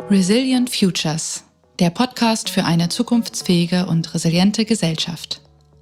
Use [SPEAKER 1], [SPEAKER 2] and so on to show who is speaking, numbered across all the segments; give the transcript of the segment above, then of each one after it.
[SPEAKER 1] Resilient Futures, der Podcast für eine zukunftsfähige und resiliente Gesellschaft.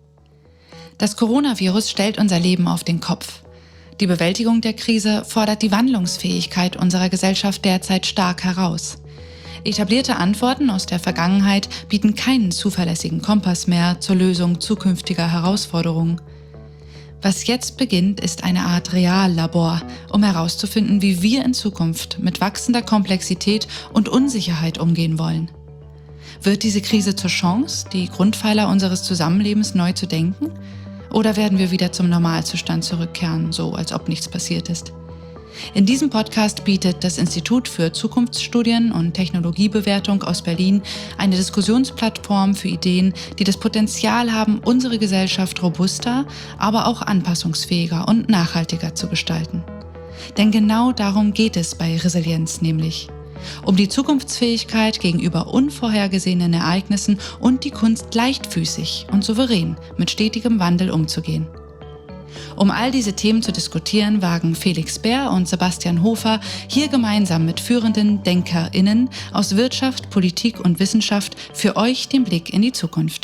[SPEAKER 1] Das Coronavirus stellt unser Leben auf den Kopf. Die Bewältigung der Krise fordert die Wandlungsfähigkeit unserer Gesellschaft derzeit stark heraus. Etablierte Antworten aus der Vergangenheit bieten keinen zuverlässigen Kompass mehr zur Lösung zukünftiger Herausforderungen. Was jetzt beginnt, ist eine Art Reallabor, um herauszufinden, wie wir in Zukunft mit wachsender Komplexität und Unsicherheit umgehen wollen. Wird diese Krise zur Chance, die Grundpfeiler unseres Zusammenlebens neu zu denken? Oder werden wir wieder zum Normalzustand zurückkehren, so als ob nichts passiert ist? In diesem Podcast bietet das Institut für Zukunftsstudien und Technologiebewertung aus Berlin eine Diskussionsplattform für Ideen, die das Potenzial haben, unsere Gesellschaft robuster, aber auch anpassungsfähiger und nachhaltiger zu gestalten. Denn genau darum geht es bei Resilienz nämlich. Um die Zukunftsfähigkeit gegenüber unvorhergesehenen Ereignissen und die Kunst, leichtfüßig und souverän mit stetigem Wandel umzugehen. Um all diese Themen zu diskutieren, wagen Felix Beer und Sebastian Hofer hier gemeinsam mit führenden DenkerInnen aus Wirtschaft, Politik und Wissenschaft für euch den Blick in die Zukunft.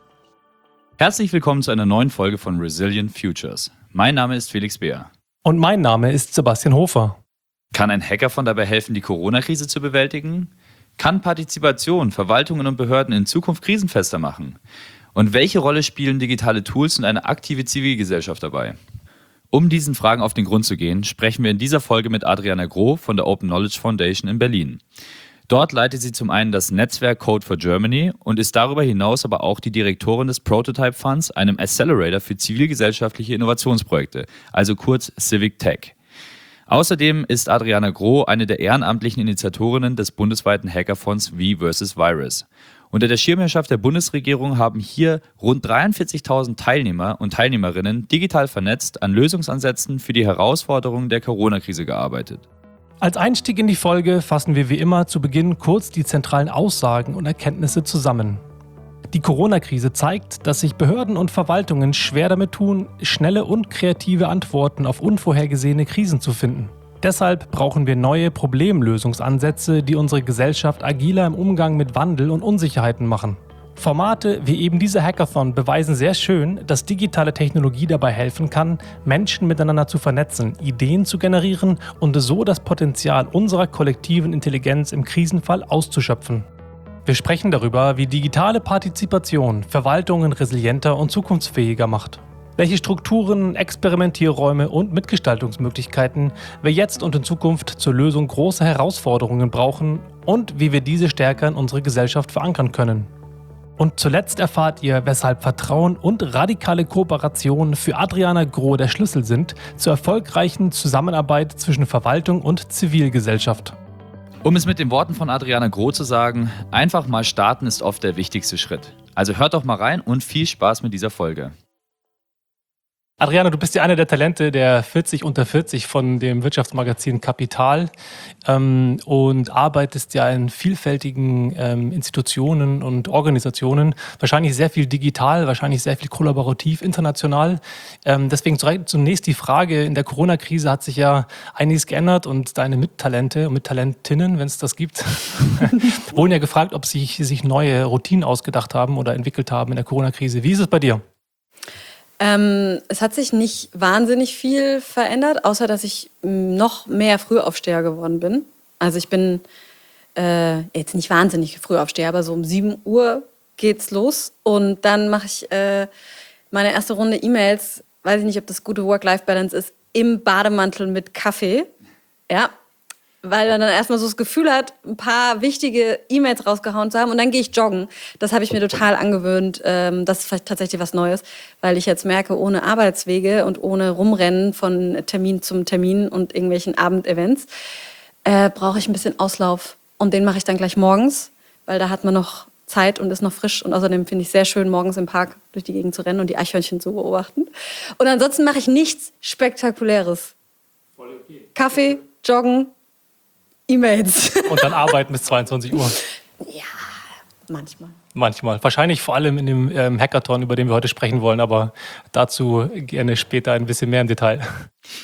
[SPEAKER 2] Herzlich willkommen zu einer neuen Folge von Resilient Futures. Mein Name ist Felix Beer.
[SPEAKER 3] Und mein Name ist Sebastian Hofer.
[SPEAKER 2] Kann ein Hackathon dabei helfen, die Corona-Krise zu bewältigen? Kann Partizipation Verwaltungen und Behörden in Zukunft krisenfester machen? Und welche Rolle spielen digitale Tools und eine aktive Zivilgesellschaft dabei? Um diesen Fragen auf den Grund zu gehen, sprechen wir in dieser Folge mit Adriana Groh von der Open Knowledge Foundation in Berlin. Dort leitet sie zum einen das Netzwerk Code for Germany und ist darüber hinaus aber auch die Direktorin des Prototype Funds, einem Accelerator für zivilgesellschaftliche Innovationsprojekte, also kurz Civic Tech. Außerdem ist Adriana Groh eine der ehrenamtlichen Initiatorinnen des bundesweiten Hackathons V vs. Virus. Unter der Schirmherrschaft der Bundesregierung haben hier rund 43.000 Teilnehmer und Teilnehmerinnen digital vernetzt an Lösungsansätzen für die Herausforderungen der Corona-Krise gearbeitet.
[SPEAKER 3] Als Einstieg in die Folge fassen wir wie immer zu Beginn kurz die zentralen Aussagen und Erkenntnisse zusammen. Die Corona-Krise zeigt, dass sich Behörden und Verwaltungen schwer damit tun, schnelle und kreative Antworten auf unvorhergesehene Krisen zu finden. Deshalb brauchen wir neue Problemlösungsansätze, die unsere Gesellschaft agiler im Umgang mit Wandel und Unsicherheiten machen. Formate wie eben dieser Hackathon beweisen sehr schön, dass digitale Technologie dabei helfen kann, Menschen miteinander zu vernetzen, Ideen zu generieren und so das Potenzial unserer kollektiven Intelligenz im Krisenfall auszuschöpfen. Wir sprechen darüber, wie digitale Partizipation Verwaltungen resilienter und zukunftsfähiger macht. Welche Strukturen, Experimentierräume und Mitgestaltungsmöglichkeiten wir jetzt und in Zukunft zur Lösung großer Herausforderungen brauchen und wie wir diese stärker in unsere Gesellschaft verankern können. Und zuletzt erfahrt ihr, weshalb Vertrauen und radikale Kooperation für Adriana Groh der Schlüssel sind zur erfolgreichen Zusammenarbeit zwischen Verwaltung und Zivilgesellschaft.
[SPEAKER 2] Um es mit den Worten von Adriana Groh zu sagen, einfach mal starten ist oft der wichtigste Schritt. Also hört doch mal rein und viel Spaß mit dieser Folge.
[SPEAKER 3] Adriana, du bist ja eine der Talente der 40 unter 40 von dem Wirtschaftsmagazin Kapital und arbeitest ja in vielfältigen Institutionen und Organisationen, wahrscheinlich sehr viel digital, wahrscheinlich sehr viel kollaborativ, international. Deswegen zunächst die Frage, in der Corona-Krise hat sich ja einiges geändert und deine Mittalente und Mittalentinnen, wenn es das gibt, wurden ja gefragt, ob sie sich neue Routinen ausgedacht haben oder entwickelt haben in der Corona-Krise. Wie ist es bei dir?
[SPEAKER 4] Es hat sich nicht wahnsinnig viel verändert, außer dass ich noch mehr Frühaufsteher geworden bin. Also ich bin jetzt nicht wahnsinnig Frühaufsteher, aber so um 7 Uhr geht's los. Und dann mache ich meine erste Runde E-Mails, weiß ich nicht, ob das gute Work-Life-Balance ist, im Bademantel mit Kaffee. Ja, weil man dann erstmal so das Gefühl hat, ein paar wichtige E-Mails rausgehauen zu haben und dann gehe ich joggen. Das habe ich mir total angewöhnt. Das ist vielleicht tatsächlich was Neues, weil ich jetzt merke, ohne Arbeitswege und ohne Rumrennen von Termin zum Termin und irgendwelchen Abendevents brauche ich ein bisschen Auslauf. Und den mache ich dann gleich morgens, weil da hat man noch Zeit und ist noch frisch. Und außerdem finde ich es sehr schön, morgens im Park durch die Gegend zu rennen und die Eichhörnchen zu beobachten. Und ansonsten mache ich nichts Spektakuläres. Voll okay. Kaffee, Joggen, E-Mails.
[SPEAKER 3] Und dann arbeiten bis 22 Uhr.
[SPEAKER 4] Ja, manchmal.
[SPEAKER 3] Manchmal. Wahrscheinlich vor allem in dem Hackathon, über den wir heute sprechen wollen, aber dazu gerne später ein bisschen mehr im Detail.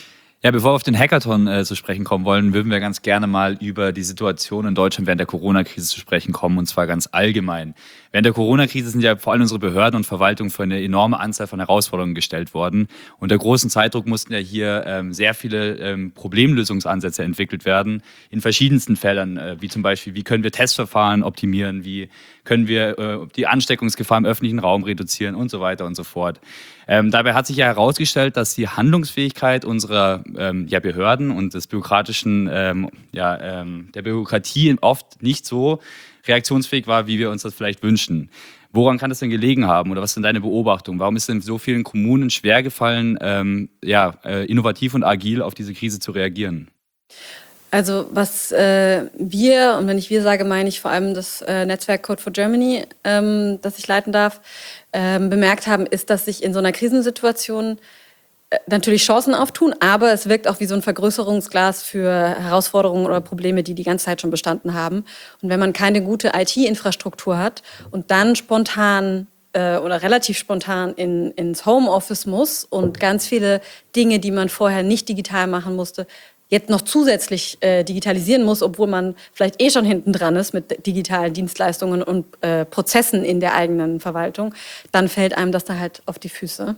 [SPEAKER 2] Ja, bevor wir auf den Hackathon zu sprechen kommen wollen, würden wir ganz gerne mal über die Situation in Deutschland während der Corona-Krise zu sprechen kommen, und zwar ganz allgemein. Während der Corona-Krise sind ja vor allem unsere Behörden und Verwaltungen vor eine enorme Anzahl von Herausforderungen gestellt worden. Unter großem Zeitdruck mussten ja hier sehr viele Problemlösungsansätze entwickelt werden in verschiedensten Feldern, wie zum Beispiel, wie können wir Testverfahren optimieren, wie können wir die Ansteckungsgefahr im öffentlichen Raum reduzieren und so weiter und so fort. Dabei hat sich ja herausgestellt, dass die Handlungsfähigkeit unserer Behörden und des bürokratischen, der Bürokratie oft nicht so reaktionsfähig war, wie wir uns das vielleicht wünschen. Woran kann das denn gelegen haben oder was sind deine Beobachtungen? Warum ist es denn so vielen Kommunen schwergefallen, innovativ und agil auf diese Krise zu reagieren?
[SPEAKER 4] Also was wir, und wenn ich wir sage, meine ich vor allem das Netzwerk Code for Germany, das ich leiten darf, bemerkt haben, ist, dass sich in so einer Krisensituation natürlich Chancen auftun, aber es wirkt auch wie so ein Vergrößerungsglas für Herausforderungen oder Probleme, die ganze Zeit schon bestanden haben. Und wenn man keine gute IT-Infrastruktur hat und dann spontan oder relativ spontan ins Homeoffice muss und ganz viele Dinge, die man vorher nicht digital machen musste, jetzt noch zusätzlich digitalisieren muss, obwohl man vielleicht schon hinten dran ist mit digitalen Dienstleistungen und Prozessen in der eigenen Verwaltung, dann fällt einem das da halt auf die Füße.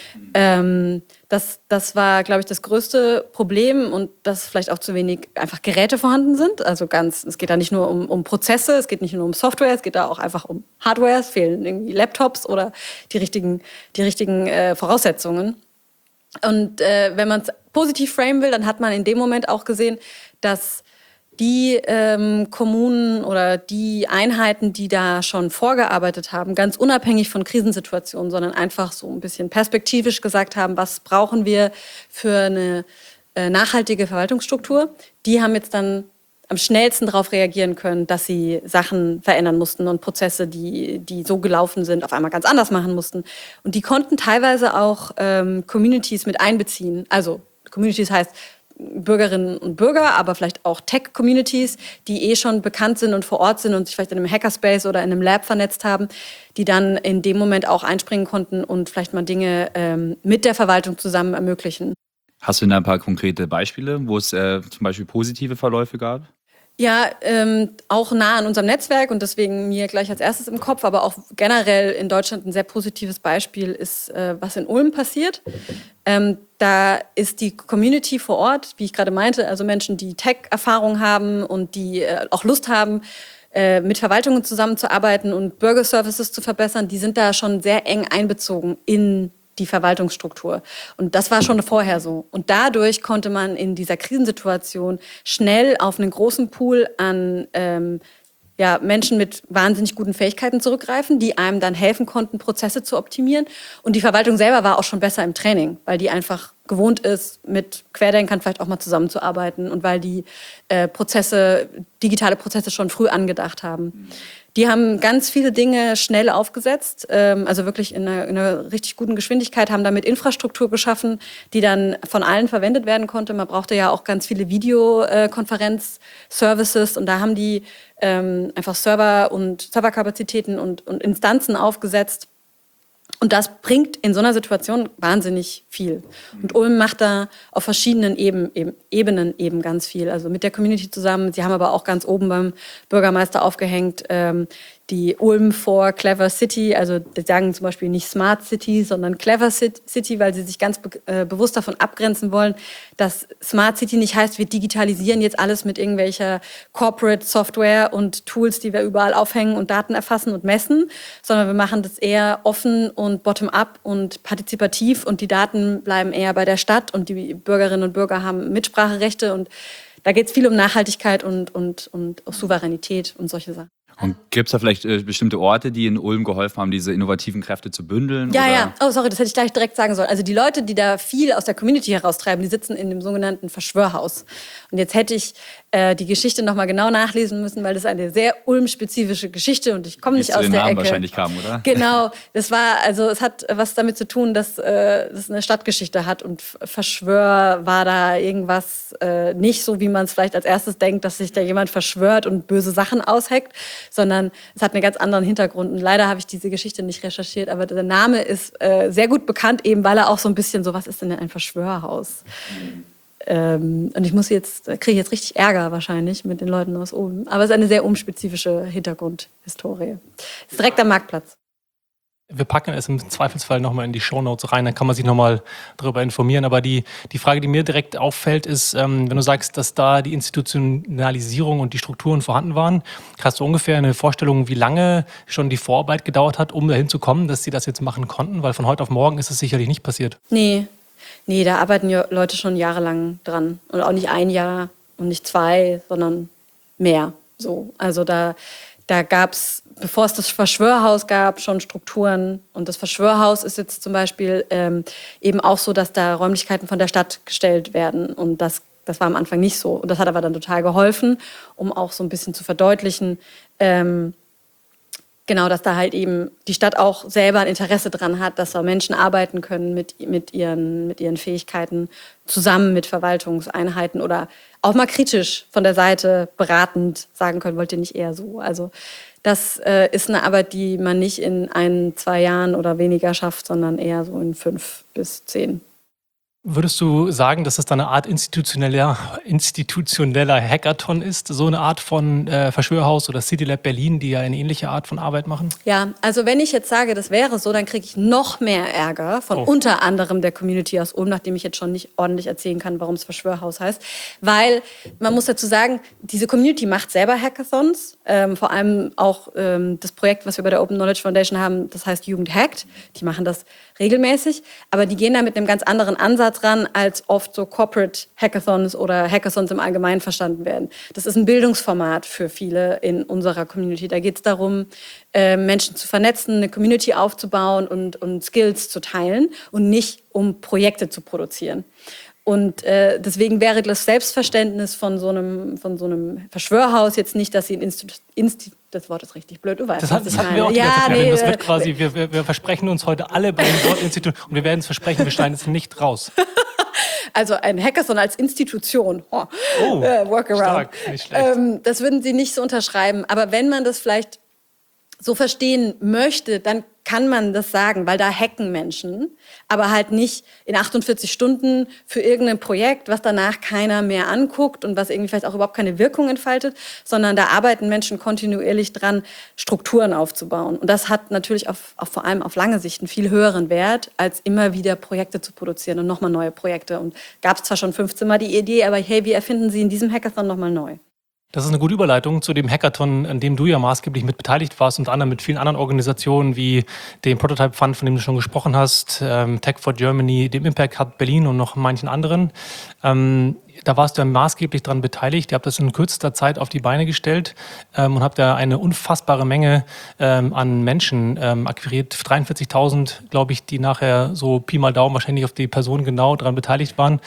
[SPEAKER 4] Das war, glaube ich, das größte Problem und dass vielleicht auch zu wenig einfach Geräte vorhanden sind. Also es geht da nicht nur um Prozesse, es geht nicht nur um Software, es geht da auch einfach um Hardware, es fehlen irgendwie Laptops oder die richtigen Voraussetzungen. Und wenn man es positiv framen will, dann hat man in dem Moment auch gesehen, dass die Kommunen oder die Einheiten, die da schon vorgearbeitet haben, ganz unabhängig von Krisensituationen, sondern einfach so ein bisschen perspektivisch gesagt haben, was brauchen wir für eine nachhaltige Verwaltungsstruktur, die haben jetzt dann am schnellsten darauf reagieren können, dass sie Sachen verändern mussten und Prozesse, die so gelaufen sind, auf einmal ganz anders machen mussten. Und die konnten teilweise auch Communities mit einbeziehen. Also Communities heißt Bürgerinnen und Bürger, aber vielleicht auch Tech-Communities, die schon bekannt sind und vor Ort sind und sich vielleicht in einem Hackerspace oder in einem Lab vernetzt haben, die dann in dem Moment auch einspringen konnten und vielleicht mal Dinge mit der Verwaltung zusammen ermöglichen.
[SPEAKER 2] Hast du denn ein paar konkrete Beispiele, wo es zum Beispiel positive Verläufe gab?
[SPEAKER 4] Ja, auch nah an unserem Netzwerk und deswegen mir gleich als erstes im Kopf, aber auch generell in Deutschland ein sehr positives Beispiel ist, was in Ulm passiert. Da ist die Community vor Ort, wie ich gerade meinte, also Menschen, die Tech-Erfahrung haben und die auch Lust haben, mit Verwaltungen zusammenzuarbeiten und Bürgerservices zu verbessern, die sind da schon sehr eng einbezogen in die Verwaltungsstruktur. Und das war schon vorher so. Und dadurch konnte man in dieser Krisensituation schnell auf einen großen Pool an Menschen mit wahnsinnig guten Fähigkeiten zurückgreifen, die einem dann helfen konnten, Prozesse zu optimieren. Und die Verwaltung selber war auch schon besser im Training, weil die einfach gewohnt ist, mit Querdenkern vielleicht auch mal zusammenzuarbeiten und weil die digitale Prozesse schon früh angedacht haben. Die haben ganz viele Dinge schnell aufgesetzt, also wirklich in einer richtig guten Geschwindigkeit, haben damit Infrastruktur geschaffen, die dann von allen verwendet werden konnte. Man brauchte ja auch ganz viele Videokonferenz-Services und da haben die einfach Server und Serverkapazitäten und Instanzen aufgesetzt. Und das bringt in so einer Situation wahnsinnig viel. Und Ulm macht da auf verschiedenen Ebenen eben ganz viel. Also mit der Community zusammen. Sie haben aber auch ganz oben beim Bürgermeister aufgehängt, die Ulm for Clever City. Also die sagen zum Beispiel nicht Smart City, sondern Clever City, weil sie sich ganz bewusst davon abgrenzen wollen, dass Smart City nicht heißt, wir digitalisieren jetzt alles mit irgendwelcher Corporate Software und Tools, die wir überall aufhängen und Daten erfassen und messen, sondern wir machen das eher offen und bottom-up und partizipativ und die Daten bleiben eher bei der Stadt und die Bürgerinnen und Bürger haben Mitspracherechte und da geht es viel um Nachhaltigkeit und Souveränität und solche Sachen.
[SPEAKER 2] Und gibt es da vielleicht bestimmte Orte, die in Ulm geholfen haben, diese innovativen Kräfte zu bündeln?
[SPEAKER 4] Ja,
[SPEAKER 2] oder?
[SPEAKER 4] ja. Oh, sorry, das hätte ich gleich direkt sagen sollen. Also die Leute, die da viel aus der Community heraustreiben, die sitzen in dem sogenannten Verschwörhaus. Und jetzt hätte ich die Geschichte nochmal genau nachlesen müssen, weil das ist eine sehr Ulm-spezifische Geschichte und ich komme nicht aus der Ecke.
[SPEAKER 2] Die zu den Namen wahrscheinlich kam, oder?
[SPEAKER 4] Genau. Es hat was damit zu tun, dass es eine Stadtgeschichte hat und Verschwör war da irgendwas nicht so, wie man es vielleicht als erstes denkt, dass sich da jemand verschwört und böse Sachen ausheckt, sondern es hat einen ganz anderen Hintergrund. Und leider habe ich diese Geschichte nicht recherchiert, aber der Name ist sehr gut bekannt, eben weil er auch so ein bisschen so, was ist denn ein Verschwörhaus? Und kriege ich jetzt richtig Ärger wahrscheinlich mit den Leuten aus oben. Aber es ist eine sehr umspezifische Hintergrundhistorie. Es ist direkt am Marktplatz.
[SPEAKER 3] Wir packen es im Zweifelsfall nochmal in die Shownotes rein, dann kann man sich nochmal darüber informieren. Aber die Frage, die mir direkt auffällt, ist, wenn du sagst, dass da die Institutionalisierung und die Strukturen vorhanden waren, hast du ungefähr eine Vorstellung, wie lange schon die Vorarbeit gedauert hat, um dahin zu kommen, dass sie das jetzt machen konnten? Weil von heute auf morgen ist es sicherlich nicht passiert.
[SPEAKER 4] Nee, da arbeiten ja Leute schon jahrelang dran. Und auch nicht 1 Jahr und nicht 2, sondern mehr. So. Also da gab es, bevor es das Verschwörhaus gab, schon Strukturen. Und das Verschwörhaus ist jetzt zum Beispiel eben auch so, dass da Räumlichkeiten von der Stadt gestellt werden. Und das war am Anfang nicht so. Und das hat aber dann total geholfen, um auch so ein bisschen zu verdeutlichen, genau, dass da halt eben die Stadt auch selber ein Interesse dran hat, dass da Menschen arbeiten können mit ihren Fähigkeiten zusammen mit Verwaltungseinheiten oder auch mal kritisch von der Seite beratend sagen können, wollt ihr nicht eher so? Also das ist eine Arbeit, die man nicht in 1, 2 Jahren oder weniger schafft, sondern eher so in 5 bis 10.
[SPEAKER 3] Würdest du sagen, dass es da eine Art institutioneller Hackathon ist? So eine Art von Verschwörhaus oder City Lab Berlin, die ja eine ähnliche Art von Arbeit machen?
[SPEAKER 4] Ja, also wenn ich jetzt sage, das wäre so, dann kriege ich noch mehr Ärger von unter anderem der Community aus Ulm, nachdem ich jetzt schon nicht ordentlich erzählen kann, warum es Verschwörhaus heißt. Weil man muss dazu sagen, diese Community macht selber Hackathons. Vor allem auch das Projekt, was wir bei der Open Knowledge Foundation haben, das heißt Jugend hackt. Die machen das regelmäßig, aber die gehen da mit einem ganz anderen Ansatz ran, als oft so Corporate Hackathons oder Hackathons im Allgemeinen verstanden werden. Das ist ein Bildungsformat für viele in unserer Community. Da geht es darum, Menschen zu vernetzen, eine Community aufzubauen und Skills zu teilen und nicht um Projekte zu produzieren. Und deswegen wäre das Selbstverständnis von so einem Verschwörhaus jetzt nicht, dass sie das Wort ist richtig blöd, du weißt,
[SPEAKER 3] das hatten wir auch die ganze Zeit. Das wird quasi, wir versprechen uns heute alle bei dem Wort Institut und wir werden es versprechen, wir schneiden es nicht raus.
[SPEAKER 4] Also ein Hackathon als Institution, Workaround.
[SPEAKER 3] Stark, nicht schlecht.
[SPEAKER 4] Das würden sie nicht so unterschreiben. Aber wenn man das vielleicht so verstehen möchte, dann kann man das sagen, weil da hacken Menschen, aber halt nicht in 48 Stunden für irgendein Projekt, was danach keiner mehr anguckt und was irgendwie vielleicht auch überhaupt keine Wirkung entfaltet, sondern da arbeiten Menschen kontinuierlich dran, Strukturen aufzubauen. Und das hat natürlich auch vor allem auf lange Sicht einen viel höheren Wert, als immer wieder Projekte zu produzieren und nochmal neue Projekte. Und gab es zwar schon 15 Mal die Idee, aber hey, wir erfinden sie in diesem Hackathon nochmal neu.
[SPEAKER 3] Das ist eine gute Überleitung zu dem Hackathon, an dem du ja maßgeblich mit beteiligt warst, unter anderem mit vielen anderen Organisationen wie dem Prototype Fund, von dem du schon gesprochen hast, Tech for Germany, dem Impact Hub Berlin und noch manchen anderen. Da warst du ja maßgeblich daran beteiligt. Ihr habt das in kürzester Zeit auf die Beine gestellt und habt da eine unfassbare Menge an Menschen akquiriert. 43.000, glaube ich, die nachher so Pi mal Daumen wahrscheinlich auf die Person genau daran beteiligt waren.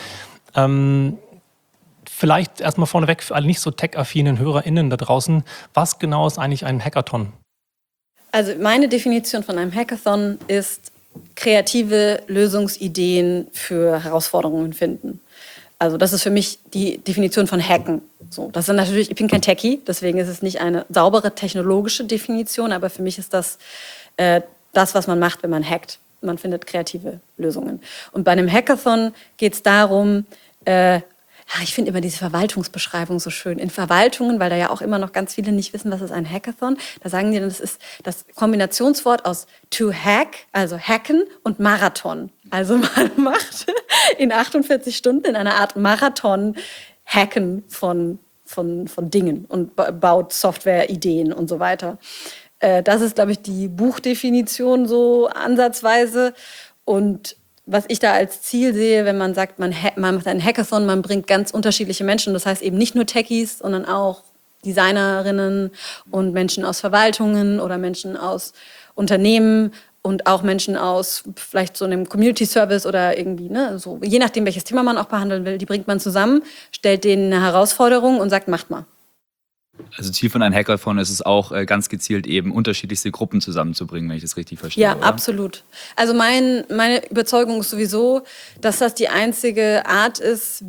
[SPEAKER 3] Vielleicht erstmal vorneweg für alle nicht so tech-affinen HörerInnen da draußen, was genau ist eigentlich ein Hackathon?
[SPEAKER 4] Also meine Definition von einem Hackathon ist kreative Lösungsideen für Herausforderungen finden. Also das ist für mich die Definition von Hacken. So, das ist natürlich, ich bin kein Techie, deswegen ist es nicht eine saubere technologische Definition, aber für mich ist das was man macht, wenn man hackt. Man findet kreative Lösungen. Und bei einem Hackathon geht es darum, ich finde immer diese Verwaltungsbeschreibung so schön. In Verwaltungen, weil da ja auch immer noch ganz viele nicht wissen, was ist ein Hackathon, da sagen die, das ist das Kombinationswort aus to hack, also hacken, und Marathon. Also man macht in 48 Stunden in einer Art Marathon Hacken von Dingen und baut Softwareideen und so weiter. Das ist, glaube ich, die Buchdefinition so ansatzweise. Und was ich da als Ziel sehe, wenn man sagt, man macht einen Hackathon, man bringt ganz unterschiedliche Menschen, das heißt eben nicht nur Techies, sondern auch Designerinnen und Menschen aus Verwaltungen oder Menschen aus Unternehmen und auch Menschen aus vielleicht so einem Community Service oder irgendwie, so, je nachdem, welches Thema man auch behandeln will, die bringt man zusammen, stellt denen eine Herausforderung und sagt, macht mal.
[SPEAKER 2] Also Ziel von einem Hackathon ist es auch, ganz gezielt eben unterschiedlichste Gruppen zusammenzubringen, wenn ich das richtig verstehe.
[SPEAKER 4] Ja,
[SPEAKER 2] oder?
[SPEAKER 4] Absolut. Also meine Überzeugung ist sowieso, dass das die einzige Art ist,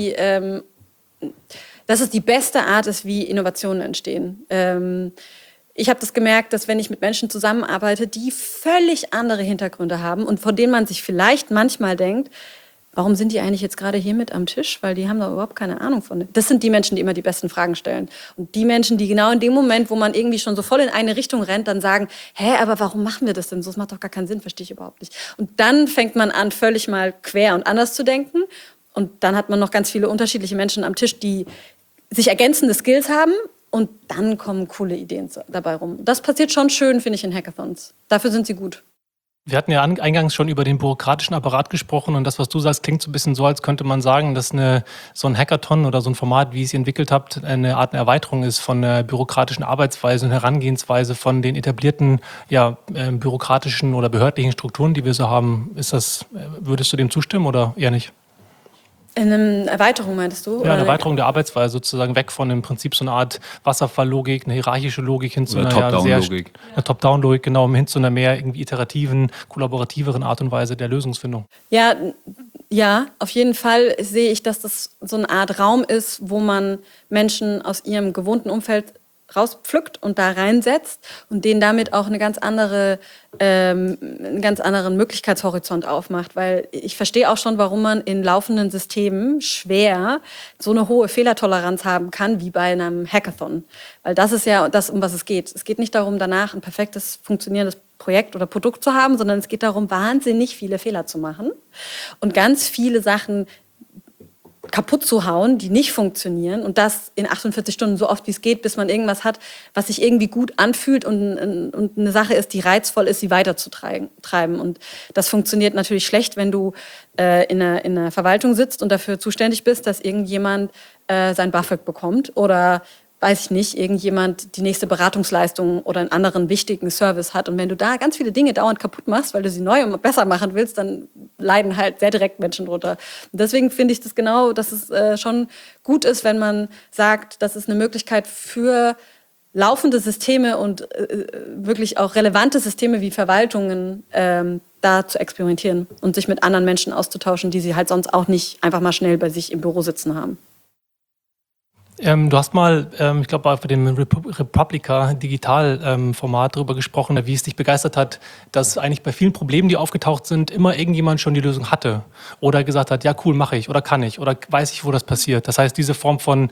[SPEAKER 4] dass es die beste Art ist, wie Innovationen entstehen. Ich habe das gemerkt, dass wenn ich mit Menschen zusammenarbeite, die völlig andere Hintergründe haben und von denen man sich vielleicht manchmal denkt, warum sind die eigentlich jetzt gerade hier mit am Tisch? Weil die haben da überhaupt keine Ahnung von. Das sind die Menschen, die immer die besten Fragen stellen. Und die Menschen, die genau in dem Moment, wo man irgendwie schon so voll in eine Richtung rennt, dann sagen, aber warum machen wir das denn so? Das macht doch gar keinen Sinn, verstehe ich überhaupt nicht. Und dann fängt man an, völlig mal quer und anders zu denken. Und dann hat man noch ganz viele unterschiedliche Menschen am Tisch, die sich ergänzende Skills haben. Und dann kommen coole Ideen dabei rum. Das passiert schon schön, finde ich, in Hackathons. Dafür sind sie gut.
[SPEAKER 3] Wir hatten ja eingangs schon über den bürokratischen Apparat gesprochen und das, was du sagst, klingt so ein bisschen so, als könnte man sagen, dass so ein Hackathon oder so ein Format, wie ihr es entwickelt habt, eine Art Erweiterung ist von der bürokratischen Arbeitsweise und Herangehensweise von den etablierten bürokratischen oder behördlichen Strukturen, die wir so haben. Würdest du dem zustimmen oder eher nicht?
[SPEAKER 4] In einer Erweiterung meinst du?
[SPEAKER 3] Ja, eine Erweiterung der Arbeitsweise, sozusagen weg von dem Prinzip so eine Art Wasserfalllogik, eine hierarchische Logik hin zu einer
[SPEAKER 2] Top-Down-Logik.
[SPEAKER 3] Eine Top-Down-Logik, genau, hin zu einer mehr irgendwie iterativen, kollaborativeren Art und Weise der Lösungsfindung.
[SPEAKER 4] Ja, auf jeden Fall sehe ich, dass das so eine Art Raum ist, wo man Menschen aus ihrem gewohnten Umfeld rauspflückt und da reinsetzt und denen damit auch einen ganz anderen Möglichkeitshorizont aufmacht. Weil ich verstehe auch schon, warum man in laufenden Systemen schwer so eine hohe Fehlertoleranz haben kann, wie bei einem Hackathon. Weil das ist ja das, um was es geht. Es geht nicht darum, danach ein perfektes, funktionierendes Projekt oder Produkt zu haben, sondern es geht darum, wahnsinnig viele Fehler zu machen und ganz viele Sachen kaputt zu hauen, die nicht funktionieren und das in 48 Stunden so oft wie es geht, bis man irgendwas hat, was sich irgendwie gut anfühlt und eine Sache ist, die reizvoll ist, sie weiterzutreiben. Und das funktioniert natürlich schlecht, wenn du in einer Verwaltung sitzt und dafür zuständig bist, dass irgendjemand sein BAföG bekommt oder weiß ich nicht, irgendjemand die nächste Beratungsleistung oder einen anderen wichtigen Service hat. Und wenn du da ganz viele Dinge dauernd kaputt machst, weil du sie neu und besser machen willst, dann leiden halt sehr direkt Menschen drunter. Und deswegen finde ich das genau, dass es schon gut ist, wenn man sagt, das ist eine Möglichkeit für laufende Systeme und wirklich auch relevante Systeme wie Verwaltungen da zu experimentieren und sich mit anderen Menschen auszutauschen, die sie halt sonst auch nicht einfach mal schnell bei sich im Büro sitzen haben.
[SPEAKER 3] Du hast mal, ich glaube, bei dem Republica Digital-Format darüber gesprochen, wie es dich begeistert hat, dass eigentlich bei vielen Problemen, die aufgetaucht sind, immer irgendjemand schon die Lösung hatte oder gesagt hat, ja cool, mache ich oder kann ich oder weiß ich, wo das passiert. Das heißt, diese Form von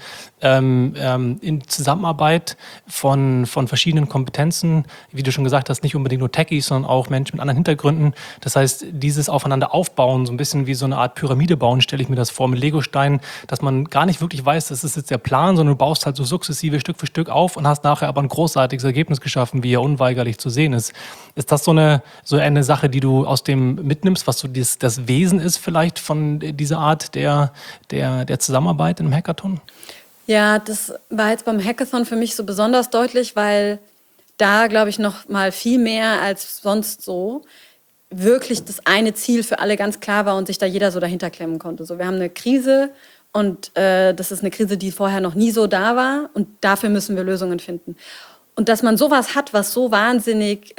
[SPEAKER 3] in Zusammenarbeit von verschiedenen Kompetenzen, wie du schon gesagt hast, nicht unbedingt nur Techies, sondern auch Menschen mit anderen Hintergründen. Das heißt, dieses Aufeinander aufbauen, so ein bisschen wie so eine Art Pyramide bauen, stelle ich mir das vor mit Legosteinen, dass man gar nicht wirklich weiß, das ist jetzt der Plan, sondern du baust halt so sukzessive Stück für Stück auf und hast nachher aber ein großartiges Ergebnis geschaffen, wie er unweigerlich zu sehen ist. Ist das so eine Sache, die du aus dem mitnimmst, was so das Wesen ist vielleicht von dieser Art der Zusammenarbeit in einem Hackathon?
[SPEAKER 4] Ja, das war jetzt beim Hackathon für mich so besonders deutlich, weil da, glaube ich, noch mal viel mehr als sonst so wirklich das eine Ziel für alle ganz klar war und sich da jeder so dahinter klemmen konnte. So, wir haben eine Krise und das ist eine Krise, die vorher noch nie so da war und dafür müssen wir Lösungen finden. Und dass man sowas hat, was so wahnsinnig,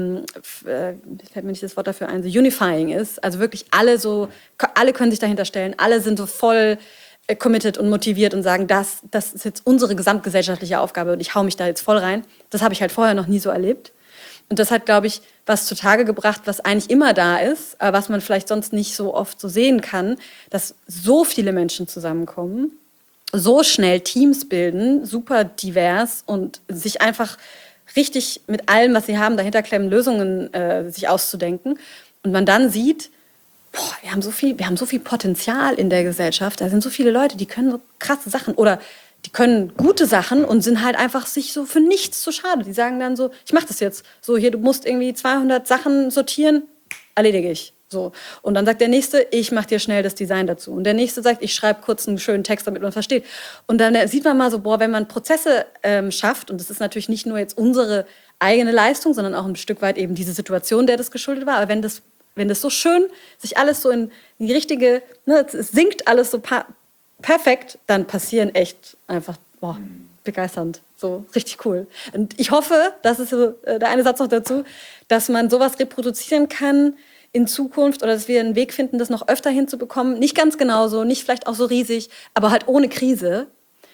[SPEAKER 4] fällt mir nicht das Wort dafür ein, so unifying ist, also wirklich alle können sich dahinter stellen, alle sind so voll committed und motiviert und sagen, das ist jetzt unsere gesamtgesellschaftliche Aufgabe und ich hau mich da jetzt voll rein. Das habe ich halt vorher noch nie so erlebt. Und das hat, glaube ich, was zutage gebracht, was eigentlich immer da ist, aber was man vielleicht sonst nicht so oft so sehen kann, dass so viele Menschen zusammenkommen, so schnell Teams bilden, super divers und sich einfach richtig mit allem, was sie haben, dahinter klemmen, Lösungen sich auszudenken. Und man dann sieht, wir haben so viel Potenzial in der Gesellschaft, da sind so viele Leute, die können so krasse Sachen oder die können gute Sachen und sind halt einfach sich so für nichts zu schade. Die sagen dann so, ich mache das jetzt. So, hier, du musst irgendwie 200 Sachen sortieren, erledige ich. So. Und dann sagt der Nächste, ich mache dir schnell das Design dazu. Und der Nächste sagt, ich schreibe kurz einen schönen Text, damit man versteht. Und dann sieht man mal so, wenn man Prozesse schafft, und das ist natürlich nicht nur jetzt unsere eigene Leistung, sondern auch ein Stück weit eben diese Situation, der das geschuldet war. Aber wenn das so schön sich alles so in die richtige, es sinkt alles so perfekt, dann passieren echt einfach, begeisternd, so richtig cool. Und ich hoffe, das ist so der eine Satz noch dazu, dass man sowas reproduzieren kann in Zukunft oder dass wir einen Weg finden, das noch öfter hinzubekommen. Nicht ganz genauso, nicht vielleicht auch so riesig, aber halt ohne Krise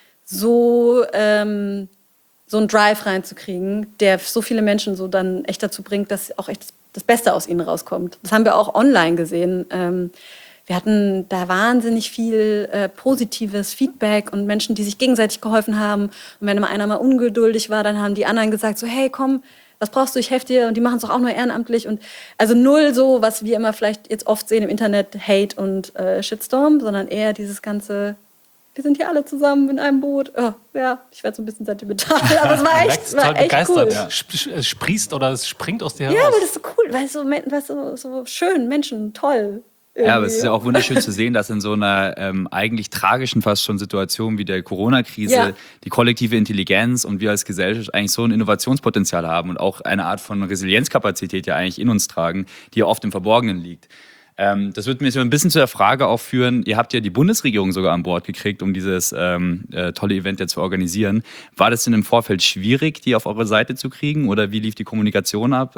[SPEAKER 4] so einen Drive reinzukriegen, der so viele Menschen so dann echt dazu bringt, dass auch echt das Beste aus ihnen rauskommt. Das haben wir auch online gesehen. wir hatten da wahnsinnig viel positives Feedback und Menschen, die sich gegenseitig geholfen haben. Und wenn einer mal ungeduldig war, dann haben die anderen gesagt so, hey, komm, was brauchst du, ich helfe dir. Und die machen es doch auch nur ehrenamtlich. Und also null so, was wir immer vielleicht jetzt oft sehen im Internet, Hate und Shitstorm, sondern eher dieses ganze, wir sind hier alle zusammen in einem Boot. Oh, ja, ich werde so ein bisschen sentimental, aber es war echt cool.
[SPEAKER 3] Ja. Es sprießt oder es springt aus dir
[SPEAKER 4] heraus.
[SPEAKER 3] heraus.
[SPEAKER 4] Ja, weil das so cool, weil es so schön, Menschen, toll.
[SPEAKER 2] Irgendwie. Ja, aber es ist ja auch wunderschön zu sehen, dass in so einer eigentlich tragischen fast schon Situation wie der Corona-Krise die kollektive Intelligenz und wir als Gesellschaft eigentlich so ein Innovationspotenzial haben und auch eine Art von Resilienzkapazität ja eigentlich in uns tragen, die ja oft im Verborgenen liegt. Das wird mir so ein bisschen zu der Frage auch führen, ihr habt ja die Bundesregierung sogar an Bord gekriegt, um dieses tolle Event jetzt zu organisieren. War das denn im Vorfeld schwierig, die auf eure Seite zu kriegen oder wie lief die Kommunikation ab?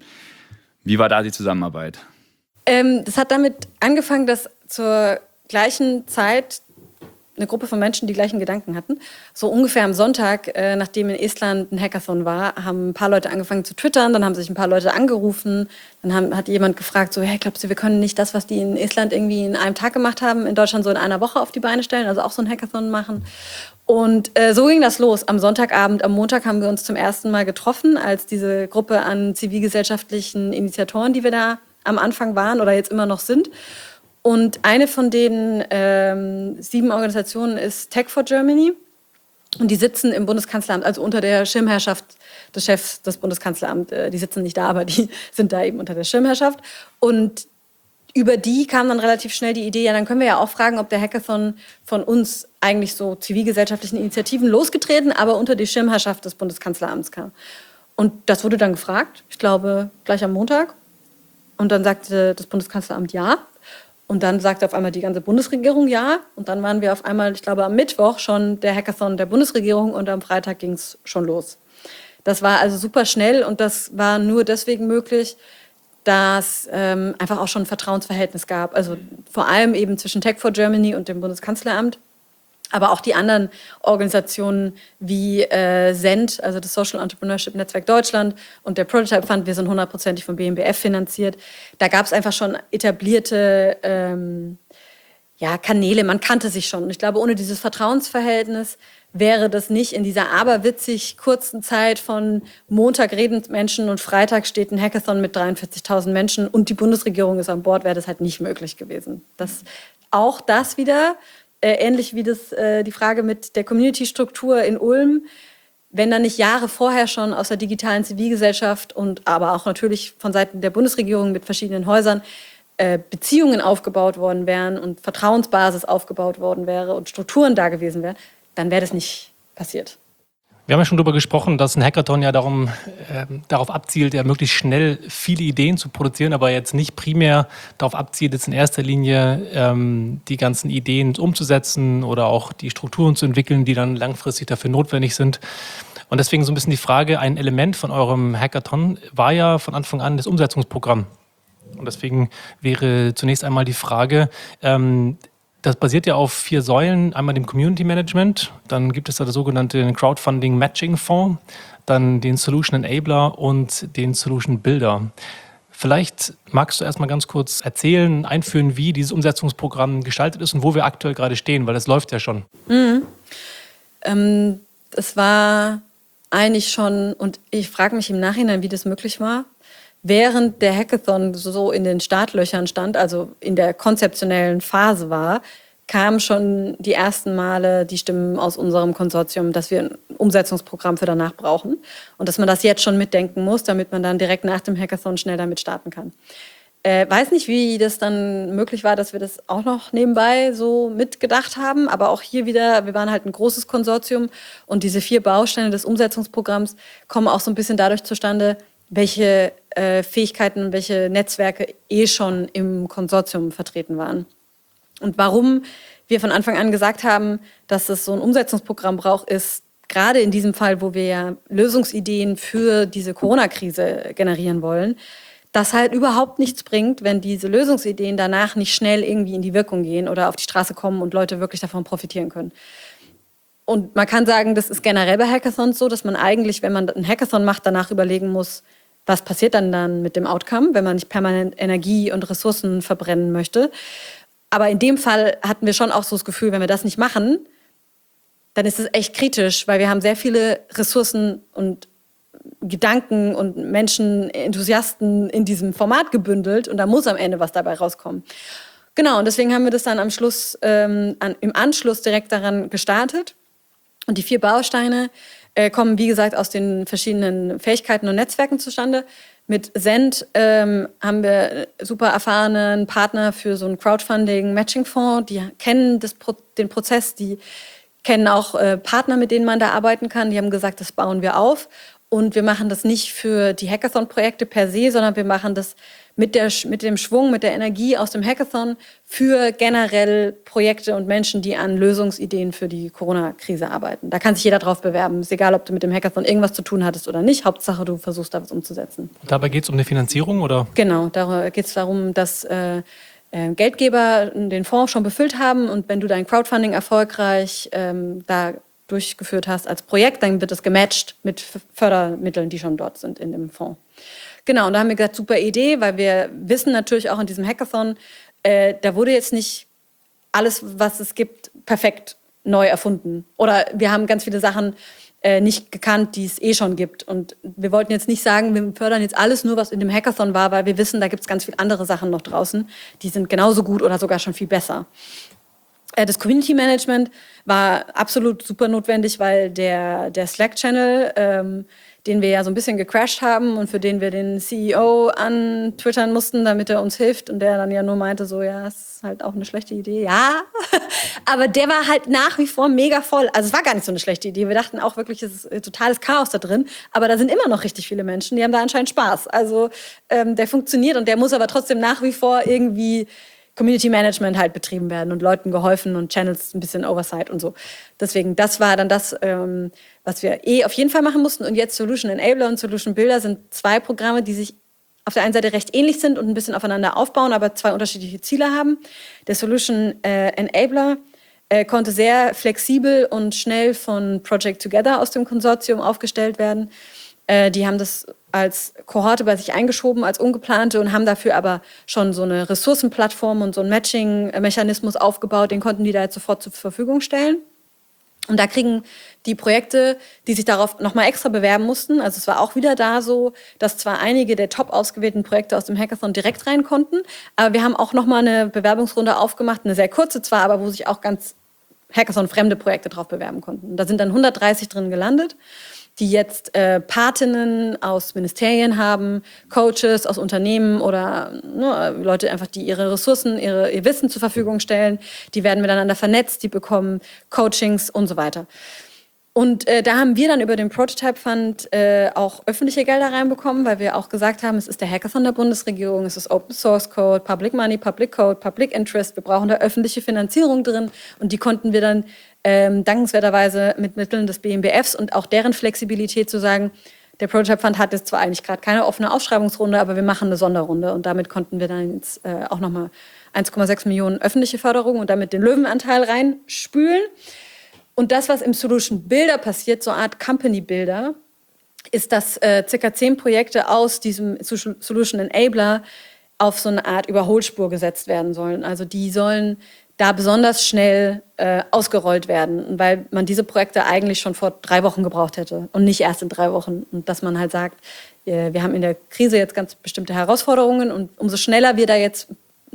[SPEAKER 2] Wie war da die Zusammenarbeit?
[SPEAKER 4] Das hat damit angefangen, dass zur gleichen Zeit eine Gruppe von Menschen die gleichen Gedanken hatten. So ungefähr am Sonntag, nachdem in Estland ein Hackathon war, haben ein paar Leute angefangen zu twittern, dann haben sich ein paar Leute angerufen, dann hat jemand gefragt, so, hey, glaubst du, wir können nicht das, was die in Estland irgendwie in einem Tag gemacht haben, in Deutschland so in einer Woche auf die Beine stellen, also auch so ein Hackathon machen. Und so ging das los. Am Sonntagabend, am Montag haben wir uns zum ersten Mal getroffen, als diese Gruppe an zivilgesellschaftlichen Initiatoren, die wir da am Anfang waren oder jetzt immer noch sind. Und eine von den 7 Organisationen ist Tech for Germany. Und die sitzen im Bundeskanzleramt, also unter der Schirmherrschaft des Chefs des Bundeskanzleramts. Die sitzen nicht da, aber die sind da eben unter der Schirmherrschaft. Und über die kam dann relativ schnell die Idee, ja, dann können wir ja auch fragen, ob der Hackathon von uns eigentlich so zivilgesellschaftlichen Initiativen losgetreten, aber unter die Schirmherrschaft des Bundeskanzleramts kam. Und das wurde dann gefragt, ich glaube, gleich am Montag. Und dann sagte das Bundeskanzleramt ja. Und dann sagte auf einmal die ganze Bundesregierung ja. Und dann waren wir auf einmal, ich glaube, am Mittwoch schon der Hackathon der Bundesregierung und am Freitag ging es schon los. Das war also super schnell und das war nur deswegen möglich, dass einfach auch schon ein Vertrauensverhältnis gab. Also vor allem eben zwischen Tech for Germany und dem Bundeskanzleramt. Aber auch die anderen Organisationen wie SEND, also das Social Entrepreneurship Netzwerk Deutschland und der Prototype Fund, wir sind 100%ig vom BMBF finanziert. Da gab es einfach schon etablierte Kanäle, man kannte sich schon. Und ich glaube, ohne dieses Vertrauensverhältnis wäre das nicht in dieser aberwitzig kurzen Zeit von Montag reden Menschen und Freitag steht ein Hackathon mit 43.000 Menschen und die Bundesregierung ist an Bord, wäre das halt nicht möglich gewesen. Auch das wieder... ähnlich wie die Frage mit der Community-Struktur in Ulm, wenn dann nicht Jahre vorher schon aus der digitalen Zivilgesellschaft und aber auch natürlich von Seiten der Bundesregierung mit verschiedenen Häusern Beziehungen aufgebaut worden wären und Vertrauensbasis aufgebaut worden wäre und Strukturen da gewesen wären, dann wäre das nicht passiert.
[SPEAKER 3] Wir haben ja schon darüber gesprochen, dass ein Hackathon ja darauf abzielt, ja möglichst schnell viele Ideen zu produzieren, aber jetzt nicht primär darauf abzielt, jetzt in erster Linie die ganzen Ideen umzusetzen oder auch die Strukturen zu entwickeln, die dann langfristig dafür notwendig sind. Und deswegen so ein bisschen die Frage, ein Element von eurem Hackathon war ja von Anfang an das Umsetzungsprogramm. Und deswegen wäre zunächst einmal die Frage, das basiert ja auf 4 Säulen, einmal dem Community Management, dann gibt es da das sogenannte Crowdfunding Matching Fonds, dann den Solution Enabler und den Solution Builder. Vielleicht magst du erstmal ganz kurz erzählen, einführen, wie dieses Umsetzungsprogramm gestaltet ist und wo wir aktuell gerade stehen, weil das läuft ja schon.
[SPEAKER 4] Das war eigentlich schon, und ich frage mich im Nachhinein, wie das möglich war, während der Hackathon so in den Startlöchern stand, also in der konzeptionellen Phase war, kamen schon die ersten Male die Stimmen aus unserem Konsortium, dass wir ein Umsetzungsprogramm für danach brauchen und dass man das jetzt schon mitdenken muss, damit man dann direkt nach dem Hackathon schnell damit starten kann. Weiß nicht, wie das dann möglich war, dass wir das auch noch nebenbei so mitgedacht haben, aber auch hier wieder, wir waren halt ein großes Konsortium und diese 4 Bausteine des Umsetzungsprogramms kommen auch so ein bisschen dadurch zustande, welche Fähigkeiten, welche Netzwerke schon im Konsortium vertreten waren. Und warum wir von Anfang an gesagt haben, dass es so ein Umsetzungsprogramm braucht, ist gerade in diesem Fall, wo wir ja Lösungsideen für diese Corona-Krise generieren wollen, dass halt überhaupt nichts bringt, wenn diese Lösungsideen danach nicht schnell irgendwie in die Wirkung gehen oder auf die Straße kommen und Leute wirklich davon profitieren können. Und man kann sagen, das ist generell bei Hackathons so, dass man eigentlich, wenn man einen Hackathon macht, danach überlegen muss, was passiert dann mit dem Outcome, wenn man nicht permanent Energie und Ressourcen verbrennen möchte. Aber in dem Fall hatten wir schon auch so das Gefühl, wenn wir das nicht machen, dann ist es echt kritisch, weil wir haben sehr viele Ressourcen und Gedanken und Menschen, Enthusiasten in diesem Format gebündelt und da muss am Ende was dabei rauskommen. Genau, und deswegen haben wir das dann am Schluss, im Anschluss direkt daran gestartet. Und die 4 Bausteine kommen, wie gesagt, aus den verschiedenen Fähigkeiten und Netzwerken zustande. Mit Send haben wir super erfahrenen Partner für so einen Crowdfunding-Matching-Fonds. Die kennen den Prozess, die kennen auch Partner, mit denen man da arbeiten kann. Die haben gesagt, das bauen wir auf. Und wir machen das nicht für die Hackathon-Projekte per se, sondern wir machen das mit dem Schwung, mit der Energie aus dem Hackathon für generell Projekte und Menschen, die an Lösungsideen für die Corona-Krise arbeiten. Da kann sich jeder drauf bewerben. Ist egal, ob du mit dem Hackathon irgendwas zu tun hattest oder nicht. Hauptsache, du versuchst da was umzusetzen.
[SPEAKER 3] Dabei geht es um eine Finanzierung, oder?
[SPEAKER 4] Genau, da geht es darum, dass Geldgeber den Fonds schon befüllt haben und wenn du dein Crowdfunding erfolgreich da durchgeführt hast als Projekt, dann wird es gematcht mit Fördermitteln, die schon dort sind in dem Fonds. Genau, und da haben wir gesagt, super Idee, weil wir wissen natürlich auch in diesem Hackathon, da wurde jetzt nicht alles, was es gibt, perfekt neu erfunden. Oder wir haben ganz viele Sachen nicht gekannt, die es schon gibt. Und wir wollten jetzt nicht sagen, wir fördern jetzt alles nur, was in dem Hackathon war, weil wir wissen, da gibt es ganz viele andere Sachen noch draußen, die sind genauso gut oder sogar schon viel besser. Das Community Management war absolut super notwendig, weil der Slack-Channel, den wir ja so ein bisschen gecrashed haben und für den wir den CEO antwittern mussten, damit er uns hilft und der dann ja nur meinte so, ja, ist halt auch eine schlechte Idee. Ja, aber der war halt nach wie vor mega voll. Also es war gar nicht so eine schlechte Idee. Wir dachten auch wirklich, es ist totales Chaos da drin, aber da sind immer noch richtig viele Menschen, die haben da anscheinend Spaß. Also der funktioniert und der muss aber trotzdem nach wie vor irgendwie Community Management halt betrieben werden und Leuten geholfen und Channels ein bisschen Oversight und so. Deswegen, das war dann das, was wir auf jeden Fall machen mussten. Und jetzt Solution Enabler und Solution Builder sind 2 Programme, die sich auf der einen Seite recht ähnlich sind und ein bisschen aufeinander aufbauen, aber 2 unterschiedliche Ziele haben. Der Solution Enabler konnte sehr flexibel und schnell von Project Together aus dem Konsortium aufgestellt werden. Die haben das als Kohorte bei sich eingeschoben, als ungeplante und haben dafür aber schon so eine Ressourcenplattform und so einen Matching-Mechanismus aufgebaut, den konnten die da jetzt sofort zur Verfügung stellen. Und da kriegen die Projekte, die sich darauf nochmal extra bewerben mussten, also es war auch wieder da so, dass zwar einige der top ausgewählten Projekte aus dem Hackathon direkt rein konnten, aber wir haben auch nochmal eine Bewerbungsrunde aufgemacht, eine sehr kurze zwar, aber wo sich auch ganz Hackathon-fremde Projekte drauf bewerben konnten. Und da sind dann 130 drin gelandet, die jetzt Patinnen aus Ministerien haben, Coaches aus Unternehmen oder Leute einfach, die ihre Ressourcen, ihr Wissen zur Verfügung stellen. Die werden miteinander vernetzt, die bekommen Coachings und so weiter. Und da haben wir dann über den Prototype Fund auch öffentliche Gelder reinbekommen, weil wir auch gesagt haben, es ist der Hackathon der Bundesregierung, es ist Open Source Code, Public Money, Public Code, Public Interest. Wir brauchen da öffentliche Finanzierung drin und die konnten wir dann dankenswerterweise mit Mitteln des BMBFs und auch deren Flexibilität zu sagen, der Prototype Fund hat jetzt zwar eigentlich gerade keine offene Ausschreibungsrunde, aber wir machen eine Sonderrunde und damit konnten wir dann jetzt auch nochmal 1,6 Millionen öffentliche Förderung und damit den Löwenanteil reinspülen. Und das, was im Solution Builder passiert, so eine Art Company Builder, ist, dass circa 10 Projekte aus diesem Solution Enabler auf so eine Art Überholspur gesetzt werden sollen. Also die sollen da besonders schnell ausgerollt werden, weil man diese Projekte eigentlich schon vor 3 Wochen gebraucht hätte und nicht erst in 3 Wochen. Und dass man halt sagt, wir haben in der Krise jetzt ganz bestimmte Herausforderungen und umso schneller wir da jetzt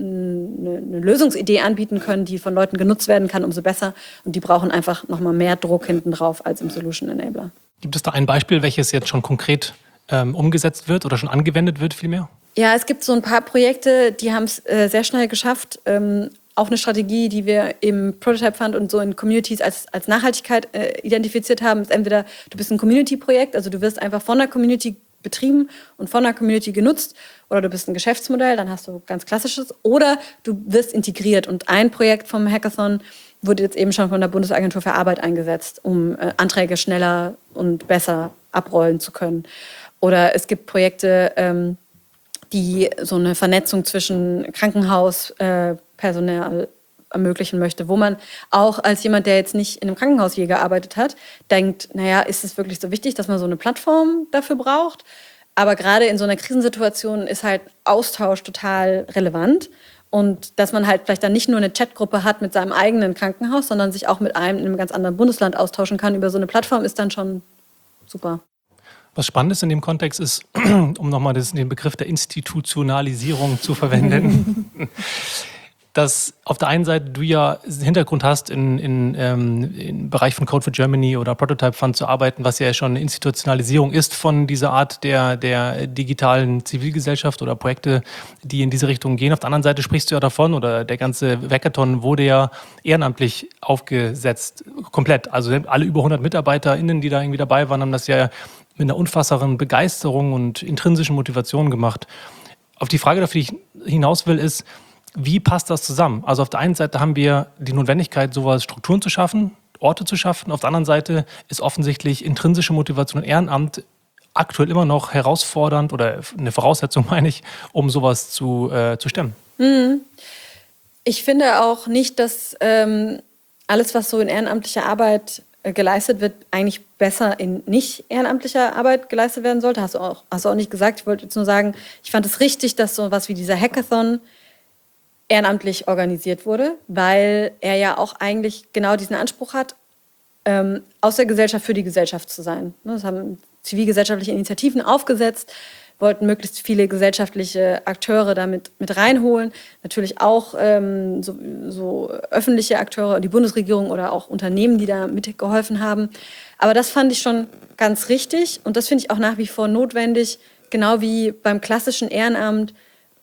[SPEAKER 4] eine Lösungsidee anbieten können, die von Leuten genutzt werden kann, umso besser. Und die brauchen einfach nochmal mehr Druck hinten drauf als im Solution Enabler.
[SPEAKER 3] Gibt es da ein Beispiel, welches jetzt schon konkret umgesetzt wird oder schon angewendet wird vielmehr?
[SPEAKER 4] Ja, es gibt so ein paar Projekte, die haben es sehr schnell geschafft. Auch eine Strategie, die wir im Prototype Fund und so in Communities als Nachhaltigkeit identifiziert haben, ist entweder, du bist ein Community-Projekt, also du wirst einfach von der Community betrieben und von der Community genutzt, oder du bist ein Geschäftsmodell, dann hast du ganz klassisches, oder du wirst integriert. Und ein Projekt vom Hackathon wurde jetzt eben schon von der Bundesagentur für Arbeit eingesetzt, um Anträge schneller und besser abrollen zu können. Oder es gibt Projekte, die so eine Vernetzung zwischen Krankenhauspersonal ermöglichen möchte, wo man auch als jemand, der jetzt nicht in einem Krankenhaus je gearbeitet hat, denkt, naja, ist es wirklich so wichtig, dass man so eine Plattform dafür braucht? Aber gerade in so einer Krisensituation ist halt Austausch total relevant. Und dass man halt vielleicht dann nicht nur eine Chatgruppe hat mit seinem eigenen Krankenhaus, sondern sich auch mit einem in einem ganz anderen Bundesland austauschen kann über so eine Plattform, ist dann schon super.
[SPEAKER 3] Was spannend ist in dem Kontext ist, um nochmal den Begriff der Institutionalisierung zu verwenden, dass auf der einen Seite du ja Hintergrund hast, im Bereich von Code for Germany oder Prototype Fund zu arbeiten, was ja schon eine Institutionalisierung ist von dieser Art der digitalen Zivilgesellschaft oder Projekte, die in diese Richtung gehen. Auf der anderen Seite sprichst du ja davon, oder der ganze Hackathon wurde ja ehrenamtlich aufgesetzt, komplett. Also alle über 100 MitarbeiterInnen, die da irgendwie dabei waren, haben das ja mit einer unfassbaren Begeisterung und intrinsischen Motivation gemacht. Auf die Frage, auf die ich hinaus will, ist, wie passt das zusammen? Also auf der einen Seite haben wir die Notwendigkeit, sowas Strukturen zu schaffen, Orte zu schaffen. Auf der anderen Seite ist offensichtlich intrinsische Motivation und Ehrenamt aktuell immer noch herausfordernd oder eine Voraussetzung, meine ich, um sowas zu stemmen.
[SPEAKER 4] Ich finde auch nicht, dass alles, was so in ehrenamtlicher Arbeit geleistet wird, eigentlich besser in nicht ehrenamtlicher Arbeit geleistet werden sollte. Hast du auch nicht gesagt. Ich wollte jetzt nur sagen, ich fand es richtig, dass so was wie dieser Hackathon ehrenamtlich organisiert wurde, weil er ja auch eigentlich genau diesen Anspruch hat, aus der Gesellschaft für die Gesellschaft zu sein. Das haben zivilgesellschaftliche Initiativen aufgesetzt, wollten möglichst viele gesellschaftliche Akteure damit mit reinholen. Natürlich auch so öffentliche Akteure, die Bundesregierung oder auch Unternehmen, die da mitgeholfen haben. Aber das fand ich schon ganz richtig und das finde ich auch nach wie vor notwendig, genau wie beim klassischen Ehrenamt,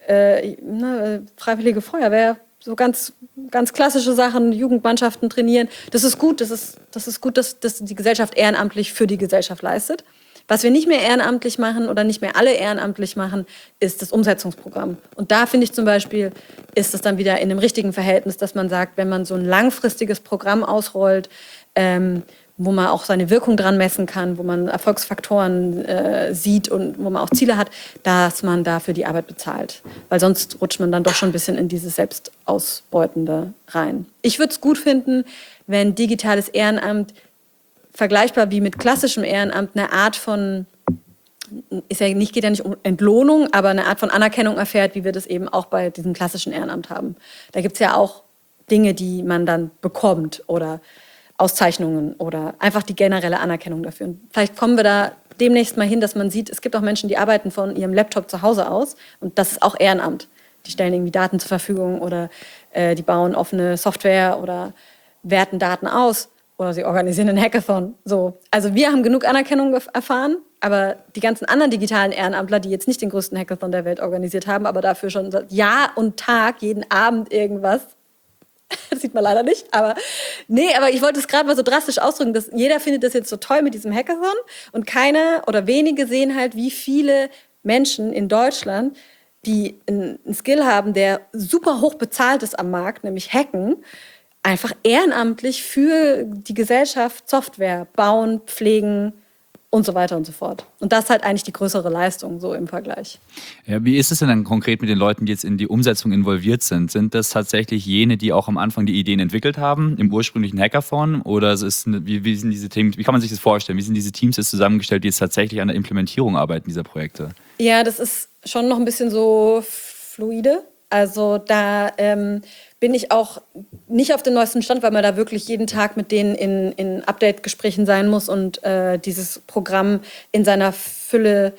[SPEAKER 4] Freiwillige Feuerwehr, so ganz klassische Sachen, Jugendmannschaften trainieren. Das ist gut, das ist gut, dass die Gesellschaft ehrenamtlich für die Gesellschaft leistet. Was wir nicht mehr ehrenamtlich machen oder nicht mehr alle ehrenamtlich machen, ist das Umsetzungsprogramm. Und da finde ich zum Beispiel, ist es dann wieder in einem richtigen Verhältnis, dass man sagt, wenn man so ein langfristiges Programm ausrollt, wo man auch seine Wirkung dran messen kann, wo man Erfolgsfaktoren sieht und wo man auch Ziele hat, dass man dafür die Arbeit bezahlt. Weil sonst rutscht man dann doch schon ein bisschen in dieses Selbstausbeutende rein. Ich würde es gut finden, wenn digitales Ehrenamt vergleichbar wie mit klassischem Ehrenamt eine Art von, geht ja nicht um Entlohnung, aber eine Art von Anerkennung erfährt, wie wir das eben auch bei diesem klassischen Ehrenamt haben. Da gibt es ja auch Dinge, die man dann bekommt oder Auszeichnungen oder einfach die generelle Anerkennung dafür. Und vielleicht kommen wir da demnächst mal hin, dass man sieht, es gibt auch Menschen, die arbeiten von ihrem Laptop zu Hause aus und das ist auch Ehrenamt. Die stellen irgendwie Daten zur Verfügung oder die bauen offene Software oder werten Daten aus oder sie organisieren einen Hackathon. So. Also wir haben genug Anerkennung erfahren, aber die ganzen anderen digitalen Ehrenamtler, die jetzt nicht den größten Hackathon der Welt organisiert haben, aber dafür schon seit Jahr und Tag, jeden Abend irgendwas, das sieht man leider nicht, aber ich wollte es gerade mal so drastisch ausdrücken, dass jeder findet das jetzt so toll mit diesem Hackathon und keiner oder wenige sehen halt, wie viele Menschen in Deutschland, die einen Skill haben, der super hoch bezahlt ist am Markt, nämlich Hacken, einfach ehrenamtlich für die Gesellschaft Software bauen, pflegen und so weiter und so fort. Und das ist halt eigentlich die größere Leistung, so im Vergleich.
[SPEAKER 2] Ja, wie ist es denn dann konkret mit den Leuten, die jetzt in die Umsetzung involviert sind? Sind das tatsächlich jene, die auch am Anfang die Ideen entwickelt haben, im ursprünglichen Hackathon? Oder wie sind diese Themen, wie kann man sich das vorstellen? Wie sind diese Teams jetzt zusammengestellt, die jetzt tatsächlich an der Implementierung arbeiten dieser Projekte?
[SPEAKER 4] Ja, das ist schon noch ein bisschen so fluide. Also da bin ich auch nicht auf dem neuesten Stand, weil man da wirklich jeden Tag mit denen in Update-Gesprächen sein muss und dieses Programm in seiner Fülle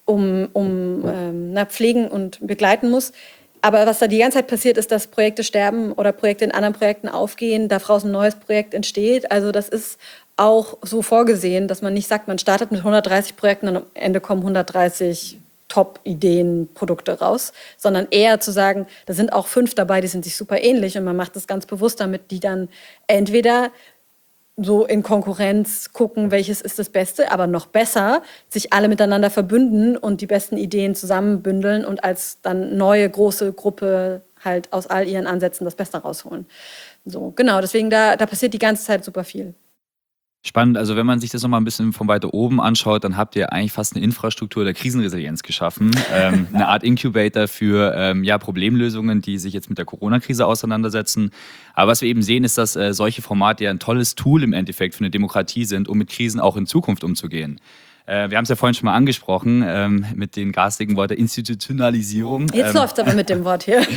[SPEAKER 4] pflegen und begleiten muss. Aber was da die ganze Zeit passiert, ist, dass Projekte sterben oder Projekte in anderen Projekten aufgehen, daraus ein neues Projekt entsteht. Also das ist auch so vorgesehen, dass man nicht sagt, man startet mit 130 Projekten und am Ende kommen 130 Top-Ideen, Produkte raus, sondern eher zu sagen, da sind auch 5 dabei, die sind sich super ähnlich und man macht das ganz bewusst, damit die dann entweder so in Konkurrenz gucken, welches ist das Beste, aber noch besser, sich alle miteinander verbünden und die besten Ideen zusammenbündeln und als dann neue große Gruppe halt aus all ihren Ansätzen das Beste rausholen. So, genau, deswegen da passiert die ganze Zeit super viel.
[SPEAKER 2] Spannend, also wenn man sich das nochmal ein bisschen von weiter oben anschaut, dann habt ihr eigentlich fast eine Infrastruktur der Krisenresilienz geschaffen. Eine Art Incubator für Problemlösungen, die sich jetzt mit der Corona-Krise auseinandersetzen. Aber was wir eben sehen, ist, dass solche Formate ja ein tolles Tool im Endeffekt für eine Demokratie sind, um mit Krisen auch in Zukunft umzugehen. Wir haben es ja vorhin schon mal angesprochen mit den garstigen Worten Institutionalisierung.
[SPEAKER 4] Jetzt läuft es aber mit dem Wort hier.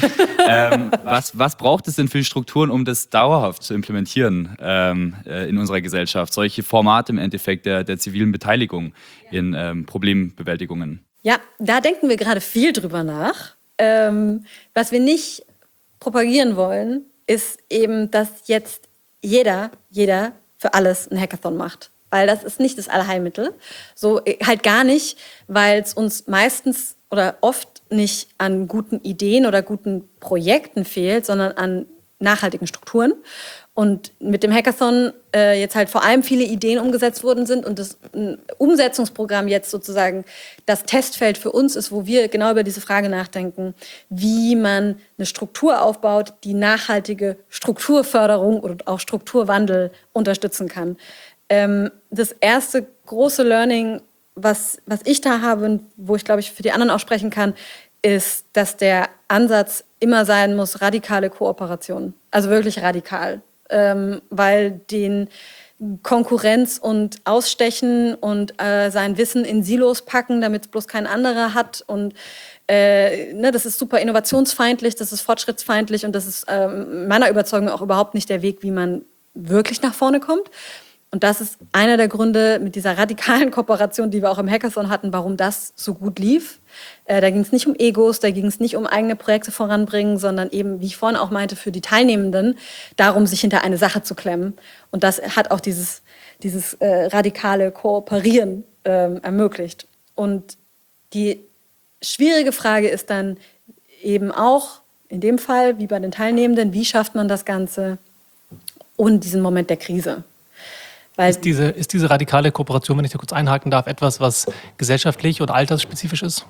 [SPEAKER 2] Was braucht es denn für Strukturen, um das dauerhaft zu implementieren in unserer Gesellschaft? Solche Formate im Endeffekt der zivilen Beteiligung in Problembewältigungen.
[SPEAKER 4] Ja, da denken wir gerade viel drüber nach. Was wir nicht propagieren wollen, ist eben, dass jetzt jeder für alles ein Hackathon macht. Weil das ist nicht das Allheilmittel. So halt gar nicht, weil es uns meistens oder oft nicht an guten Ideen oder guten Projekten fehlt, sondern an nachhaltigen Strukturen. Und mit dem Hackathon jetzt halt vor allem viele Ideen umgesetzt worden sind und das Umsetzungsprogramm jetzt sozusagen das Testfeld für uns ist, wo wir genau über diese Frage nachdenken, wie man eine Struktur aufbaut, die nachhaltige Strukturförderung und auch Strukturwandel unterstützen kann. Das erste große Learning, was ich da habe und wo ich, glaube ich, für die anderen auch sprechen kann, ist, dass der Ansatz immer sein muss, radikale Kooperation. Also wirklich radikal. Weil den Konkurrenz und Ausstechen und sein Wissen in Silos packen, damit es bloß kein anderer hat. Und das ist super innovationsfeindlich, das ist fortschrittsfeindlich und das ist meiner Überzeugung auch überhaupt nicht der Weg, wie man wirklich nach vorne kommt. Und das ist einer der Gründe mit dieser radikalen Kooperation, die wir auch im Hackathon hatten, warum das so gut lief. Da ging es nicht um Egos, da ging es nicht um eigene Projekte voranbringen, sondern eben, wie ich vorhin auch meinte, für die Teilnehmenden darum, sich hinter eine Sache zu klemmen. Und das hat auch dieses radikale Kooperieren ermöglicht. Und die schwierige Frage ist dann eben auch in dem Fall, wie bei den Teilnehmenden, wie schafft man das Ganze und diesen Moment der Krise? Weil
[SPEAKER 3] Ist diese radikale Kooperation, wenn ich da kurz einhaken darf, etwas, was gesellschaftlich und altersspezifisch ist?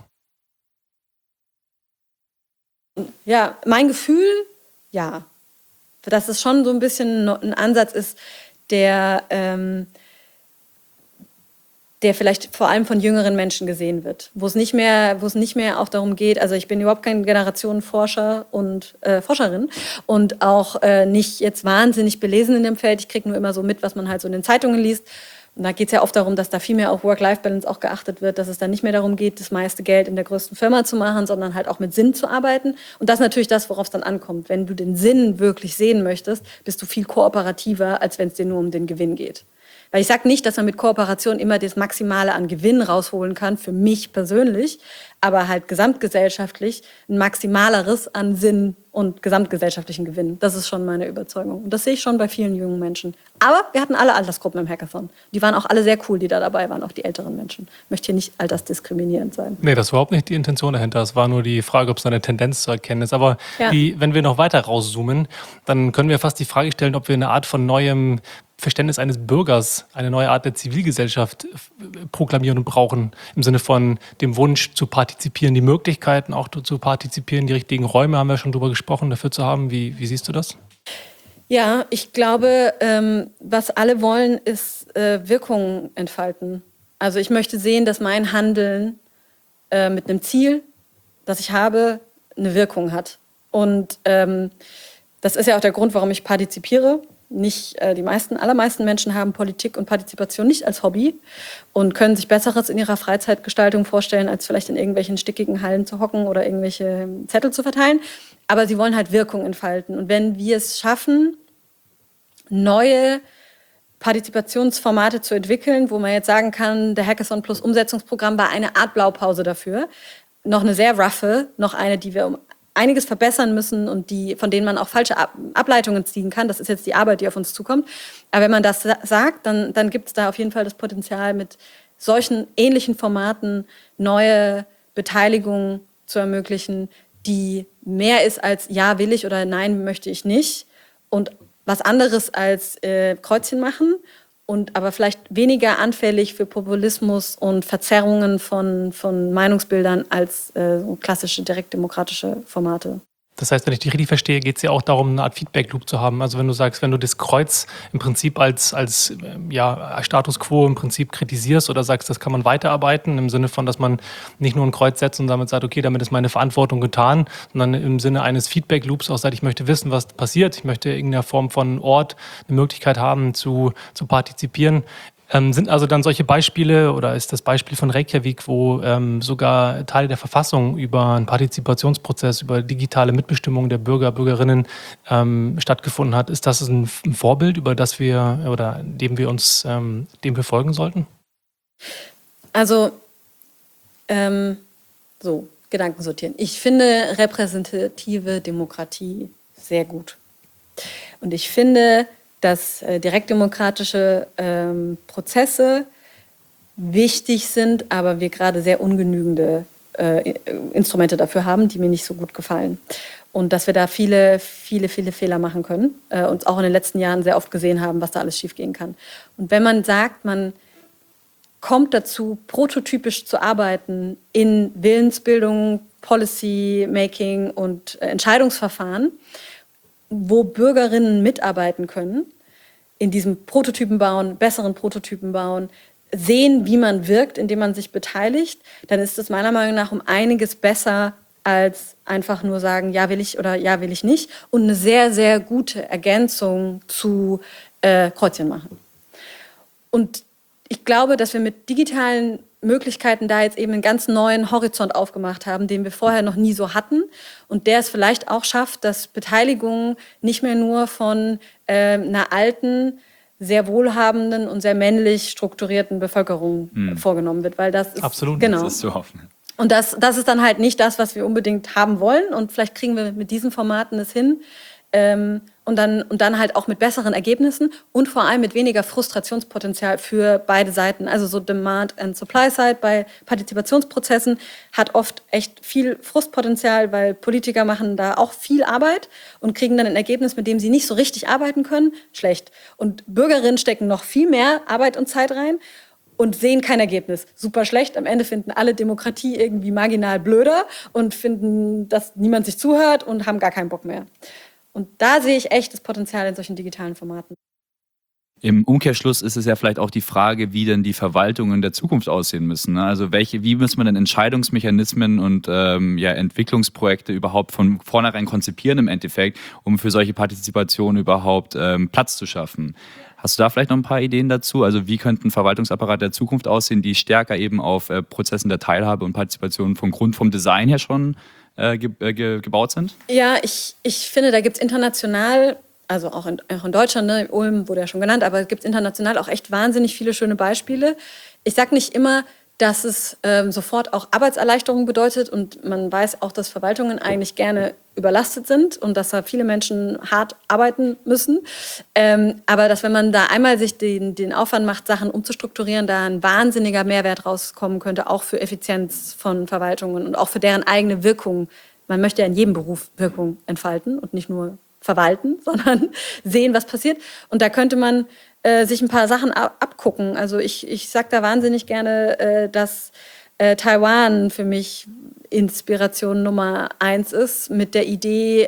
[SPEAKER 4] Ja, mein Gefühl, ja. Dass es schon so ein bisschen ein Ansatz ist, der vielleicht vor allem von jüngeren Menschen gesehen wird. Wo es nicht mehr auch darum geht, also ich bin überhaupt kein Generationenforscher und Forscherin und auch nicht jetzt wahnsinnig belesen in dem Feld. Ich kriege nur immer so mit, was man halt so in den Zeitungen liest. Und da geht es ja oft darum, dass da viel mehr auf Work-Life-Balance auch geachtet wird, dass es dann nicht mehr darum geht, das meiste Geld in der größten Firma zu machen, sondern halt auch mit Sinn zu arbeiten. Und das ist natürlich das, worauf es dann ankommt. Wenn du den Sinn wirklich sehen möchtest, bist du viel kooperativer, als wenn es dir nur um den Gewinn geht. Weil ich sage nicht, dass man mit Kooperation immer das Maximale an Gewinn rausholen kann, für mich persönlich, aber halt gesamtgesellschaftlich ein Maximaleres an Sinn und gesamtgesellschaftlichen Gewinn. Das ist schon meine Überzeugung. Und das sehe ich schon bei vielen jungen Menschen. Aber wir hatten alle Altersgruppen im Hackathon. Die waren auch alle sehr cool, die da dabei waren, auch die älteren Menschen. Ich möchte hier nicht altersdiskriminierend sein.
[SPEAKER 3] Nee, das war überhaupt nicht die Intention dahinter. Es war nur die Frage, ob es eine Tendenz zu erkennen ist. Aber
[SPEAKER 4] Ja.
[SPEAKER 3] wenn wir noch weiter rauszoomen, dann können wir fast die Frage stellen, ob wir eine Art von neuem Verständnis eines Bürgers, eine neue Art der Zivilgesellschaft proklamieren und brauchen, im Sinne von dem Wunsch zu partizipieren, die Möglichkeiten auch zu partizipieren, die richtigen Räume, haben wir schon drüber gesprochen, dafür zu haben. Wie siehst du das?
[SPEAKER 4] Ja, ich glaube, was alle wollen, ist Wirkung entfalten. Also ich möchte sehen, dass mein Handeln mit einem Ziel, das ich habe, eine Wirkung hat. Und das ist ja auch der Grund, warum ich partizipiere. Nicht die allermeisten Menschen haben Politik und Partizipation nicht als Hobby und können sich Besseres in ihrer Freizeitgestaltung vorstellen, als vielleicht in irgendwelchen stickigen Hallen zu hocken oder irgendwelche Zettel zu verteilen. Aber sie wollen halt Wirkung entfalten. Und wenn wir es schaffen, neue Partizipationsformate zu entwickeln, wo man jetzt sagen kann, der Hackathon plus Umsetzungsprogramm war eine Art Blaupause dafür, noch eine sehr roughe, noch eine, die wir um einiges verbessern müssen und von denen man auch falsche Ableitungen ziehen kann. Das ist jetzt die Arbeit, die auf uns zukommt. Aber wenn man das sagt, dann gibt es da auf jeden Fall das Potenzial, mit solchen ähnlichen Formaten neue Beteiligung zu ermöglichen, die mehr ist als ja will ich oder nein möchte ich nicht und was anderes als Kreuzchen machen und aber vielleicht weniger anfällig für Populismus und Verzerrungen von Meinungsbildern als so klassische direktdemokratische Formate.
[SPEAKER 3] Das heißt, wenn ich dich richtig verstehe, geht es ja auch darum, eine Art Feedback-Loop zu haben. Also wenn du sagst, wenn du das Kreuz im Prinzip als Status quo im Prinzip kritisierst oder sagst, das kann man weiterarbeiten, im Sinne von, dass man nicht nur ein Kreuz setzt und damit sagt, okay, damit ist meine Verantwortung getan, sondern im Sinne eines Feedback-Loops auch sagt, ich möchte wissen, was passiert, ich möchte in irgendeiner Form von Ort eine Möglichkeit haben, zu partizipieren. Sind also dann solche Beispiele oder ist das Beispiel von Reykjavik, wo sogar Teile der Verfassung über einen Partizipationsprozess, über digitale Mitbestimmung der Bürger, Bürgerinnen stattgefunden hat, ist das ein Vorbild, über das wir oder dem wir folgen sollten?
[SPEAKER 4] Also, so, Gedanken sortieren. Ich finde repräsentative Demokratie sehr gut. Und ich finde, dass direktdemokratische Prozesse wichtig sind, aber wir gerade sehr ungenügende Instrumente dafür haben, die mir nicht so gut gefallen. Und dass wir da viele Fehler machen können und auch in den letzten Jahren sehr oft gesehen haben, was da alles schiefgehen kann. Und wenn man sagt, man kommt dazu, prototypisch zu arbeiten in Willensbildung, Policy-Making und Entscheidungsverfahren, wo Bürgerinnen mitarbeiten können, in diesem Prototypen bauen, besseren Prototypen bauen, sehen, wie man wirkt, indem man sich beteiligt, dann ist es meiner Meinung nach um einiges besser, als einfach nur sagen, ja will ich oder ja will ich nicht, und eine sehr, sehr gute Ergänzung zu Kreuzchen machen. Und ich glaube, dass wir mit digitalen Möglichkeiten da jetzt eben einen ganz neuen Horizont aufgemacht haben, den wir vorher noch nie so hatten und der es vielleicht auch schafft, dass Beteiligung nicht mehr nur von einer alten, sehr wohlhabenden und sehr männlich strukturierten Bevölkerung vorgenommen wird, weil das ist
[SPEAKER 3] absolut,
[SPEAKER 4] genau.
[SPEAKER 2] Das ist zu hoffen.
[SPEAKER 4] Und das ist dann halt nicht das, was wir unbedingt haben wollen, und vielleicht kriegen wir mit diesen Formaten es hin. Und dann halt auch mit besseren Ergebnissen und vor allem mit weniger Frustrationspotenzial für beide Seiten. Also so Demand- and Supply-Side bei Partizipationsprozessen hat oft echt viel Frustpotenzial, weil Politiker machen da auch viel Arbeit und kriegen dann ein Ergebnis, mit dem sie nicht so richtig arbeiten können, schlecht. Und Bürgerinnen stecken noch viel mehr Arbeit und Zeit rein und sehen kein Ergebnis. Super schlecht. Am Ende finden alle Demokratie irgendwie marginal blöder und finden, dass niemand sich zuhört und haben gar keinen Bock mehr. Und da sehe ich echt das Potenzial in solchen digitalen Formaten.
[SPEAKER 2] Im Umkehrschluss ist es ja vielleicht auch die Frage, wie denn die Verwaltungen der Zukunft aussehen müssen. Also wie muss man denn Entscheidungsmechanismen und Entwicklungsprojekte überhaupt von vornherein konzipieren im Endeffekt, um für solche Partizipation überhaupt Platz zu schaffen? Hast du da vielleicht noch ein paar Ideen dazu? Also wie könnte ein Verwaltungsapparat der Zukunft aussehen, die stärker eben auf Prozessen der Teilhabe und Partizipation vom Design her schon gebaut sind?
[SPEAKER 4] Ja, ich finde, da gibt es international, also auch in Deutschland, ne, Ulm wurde ja schon genannt, aber es gibt international auch echt wahnsinnig viele schöne Beispiele. Ich sage nicht immer, dass es sofort auch Arbeitserleichterung bedeutet, und man weiß auch, dass Verwaltungen eigentlich gerne überlastet sind und dass da viele Menschen hart arbeiten müssen. Aber dass, wenn man da einmal sich den Aufwand macht, Sachen umzustrukturieren, da ein wahnsinniger Mehrwert rauskommen könnte, auch für Effizienz von Verwaltungen und auch für deren eigene Wirkung. Man möchte ja in jedem Beruf Wirkung entfalten und nicht nur verwalten, sondern sehen, was passiert. Und da könnte man sich ein paar Sachen abgucken. Also ich sage da wahnsinnig gerne, dass Taiwan für mich Inspiration Nummer 1 ist, mit der Idee,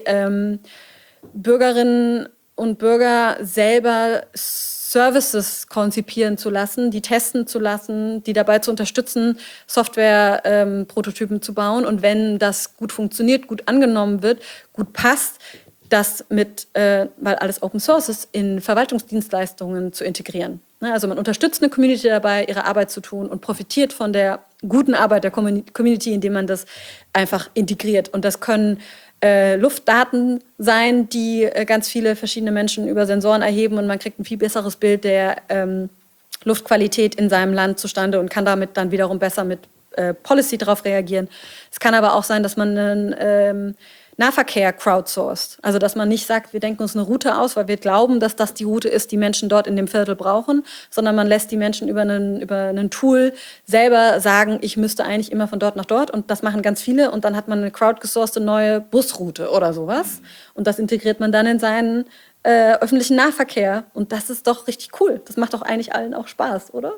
[SPEAKER 4] Bürgerinnen und Bürger selber Services konzipieren zu lassen, die testen zu lassen, die dabei zu unterstützen, Software-Prototypen zu bauen. Und wenn das gut funktioniert, gut angenommen wird, gut passt, das weil alles Open Source ist, in Verwaltungsdienstleistungen zu integrieren. Also man unterstützt eine Community dabei, ihre Arbeit zu tun, und profitiert von der guten Arbeit der Community, indem man das einfach integriert. Und das können Luftdaten sein, die ganz viele verschiedene Menschen über Sensoren erheben, und man kriegt ein viel besseres Bild der Luftqualität in seinem Land zustande und kann damit dann wiederum besser mit Policy darauf reagieren. Es kann aber auch sein, dass man einen Nahverkehr crowdsourced. Also dass man nicht sagt, wir denken uns eine Route aus, weil wir glauben, dass das die Route ist, die Menschen dort in dem Viertel brauchen, sondern man lässt die Menschen über einen Tool selber sagen, ich müsste eigentlich immer von dort nach dort, und das machen ganz viele, und dann hat man eine crowdgesourcete neue Busroute oder sowas, und das integriert man dann in seinen öffentlichen Nahverkehr, und das ist doch richtig cool. Das macht doch eigentlich allen auch Spaß, oder?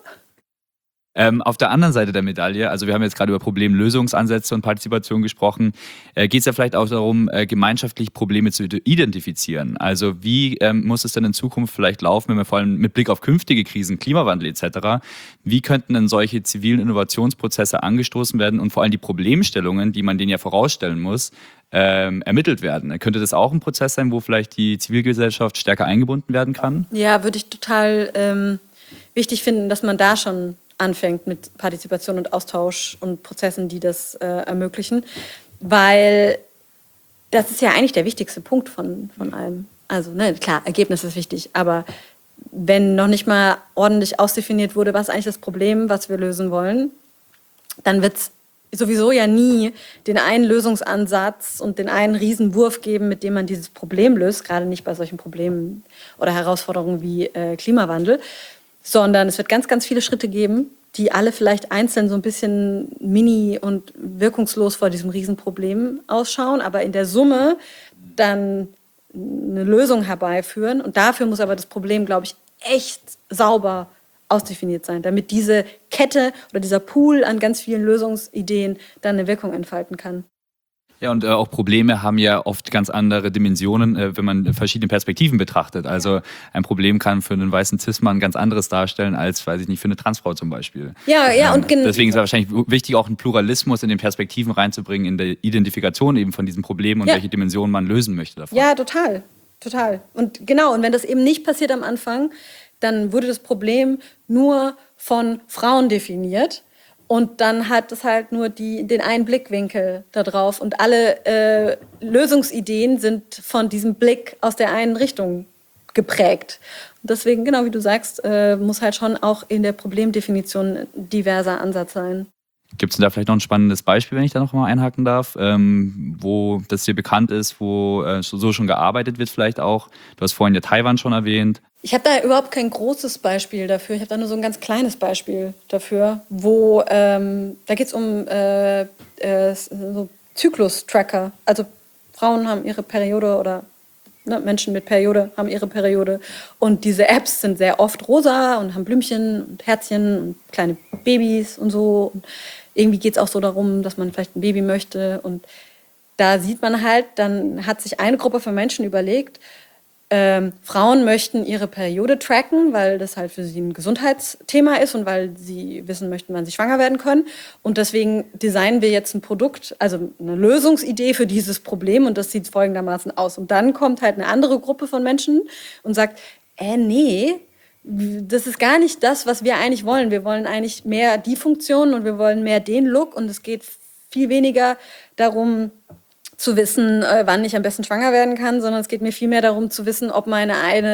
[SPEAKER 2] Auf der anderen Seite der Medaille, also wir haben jetzt gerade über Problemlösungsansätze und Partizipation gesprochen, geht es ja vielleicht auch darum, gemeinschaftlich Probleme zu identifizieren. Also wie muss es denn in Zukunft vielleicht laufen, wenn wir vor allem mit Blick auf künftige Krisen, Klimawandel etc., wie könnten denn solche zivilen Innovationsprozesse angestoßen werden und vor allem die Problemstellungen, die man denen ja vorausstellen muss, ermittelt werden? Könnte das auch ein Prozess sein, wo vielleicht die Zivilgesellschaft stärker eingebunden werden kann?
[SPEAKER 4] Ja, würde ich total wichtig finden, dass man da schon anfängt mit Partizipation und Austausch und Prozessen, die das ermöglichen. Weil das ist ja eigentlich der wichtigste Punkt von allem. Also klar, Ergebnis ist wichtig, aber wenn noch nicht mal ordentlich ausdefiniert wurde, was ist eigentlich das Problem, was wir lösen wollen, dann wird es sowieso ja nie den einen Lösungsansatz und den einen Riesenwurf geben, mit dem man dieses Problem löst, gerade nicht bei solchen Problemen oder Herausforderungen wie Klimawandel, sondern es wird ganz, ganz viele Schritte geben, die alle vielleicht einzeln so ein bisschen mini und wirkungslos vor diesem Riesenproblem ausschauen, aber in der Summe dann eine Lösung herbeiführen. Und dafür muss aber das Problem, glaube ich, echt sauber ausdefiniert sein, damit diese Kette oder dieser Pool an ganz vielen Lösungsideen dann eine Wirkung entfalten kann.
[SPEAKER 2] Ja, und auch Probleme haben ja oft ganz andere Dimensionen, wenn man verschiedene Perspektiven betrachtet. Also ein Problem kann für einen weißen Cis-Mann ganz anderes darstellen als, weiß ich nicht, für eine Transfrau zum Beispiel.
[SPEAKER 4] Ja, und
[SPEAKER 2] deswegen ist es wahrscheinlich wichtig, auch einen Pluralismus in den Perspektiven reinzubringen, in der Identifikation eben von diesen Problemen und welche Dimensionen man lösen möchte davon.
[SPEAKER 4] Ja, total. Und genau, und wenn das eben nicht passiert am Anfang, dann wurde das Problem nur von Frauen definiert. Und dann hat es halt nur den einen Blickwinkel da drauf. Und alle Lösungsideen sind von diesem Blick aus der einen Richtung geprägt. Und deswegen, genau wie du sagst, muss halt schon auch in der Problemdefinition ein diverser Ansatz sein.
[SPEAKER 2] Gibt es da vielleicht noch ein spannendes Beispiel, wenn ich da noch mal einhaken darf, wo das hier bekannt ist, wo so schon gearbeitet wird vielleicht auch? Du hast vorhin ja Taiwan schon erwähnt.
[SPEAKER 4] Ich habe da überhaupt kein großes Beispiel dafür. Ich habe da nur so ein ganz kleines Beispiel dafür, wo da geht es um so Zyklus-Tracker. Also Frauen haben ihre Periode oder Menschen mit Periode haben ihre Periode. Und diese Apps sind sehr oft rosa und haben Blümchen und Herzchen und kleine Babys und so. Und irgendwie geht es auch so darum, dass man vielleicht ein Baby möchte. Und da sieht man halt, dann hat sich eine Gruppe von Menschen überlegt, Frauen möchten ihre Periode tracken, weil das halt für sie ein Gesundheitsthema ist und weil sie wissen möchten, wann sie schwanger werden können. Und deswegen designen wir jetzt ein Produkt, also eine Lösungsidee für dieses Problem und das sieht folgendermaßen aus. Und dann kommt halt eine andere Gruppe von Menschen und sagt, nee, das ist gar nicht das, was wir eigentlich wollen. Wir wollen eigentlich mehr die Funktion und wir wollen mehr den Look und es geht viel weniger darum, zu wissen, wann ich am besten schwanger werden kann, sondern es geht mir viel mehr darum zu wissen, ob meine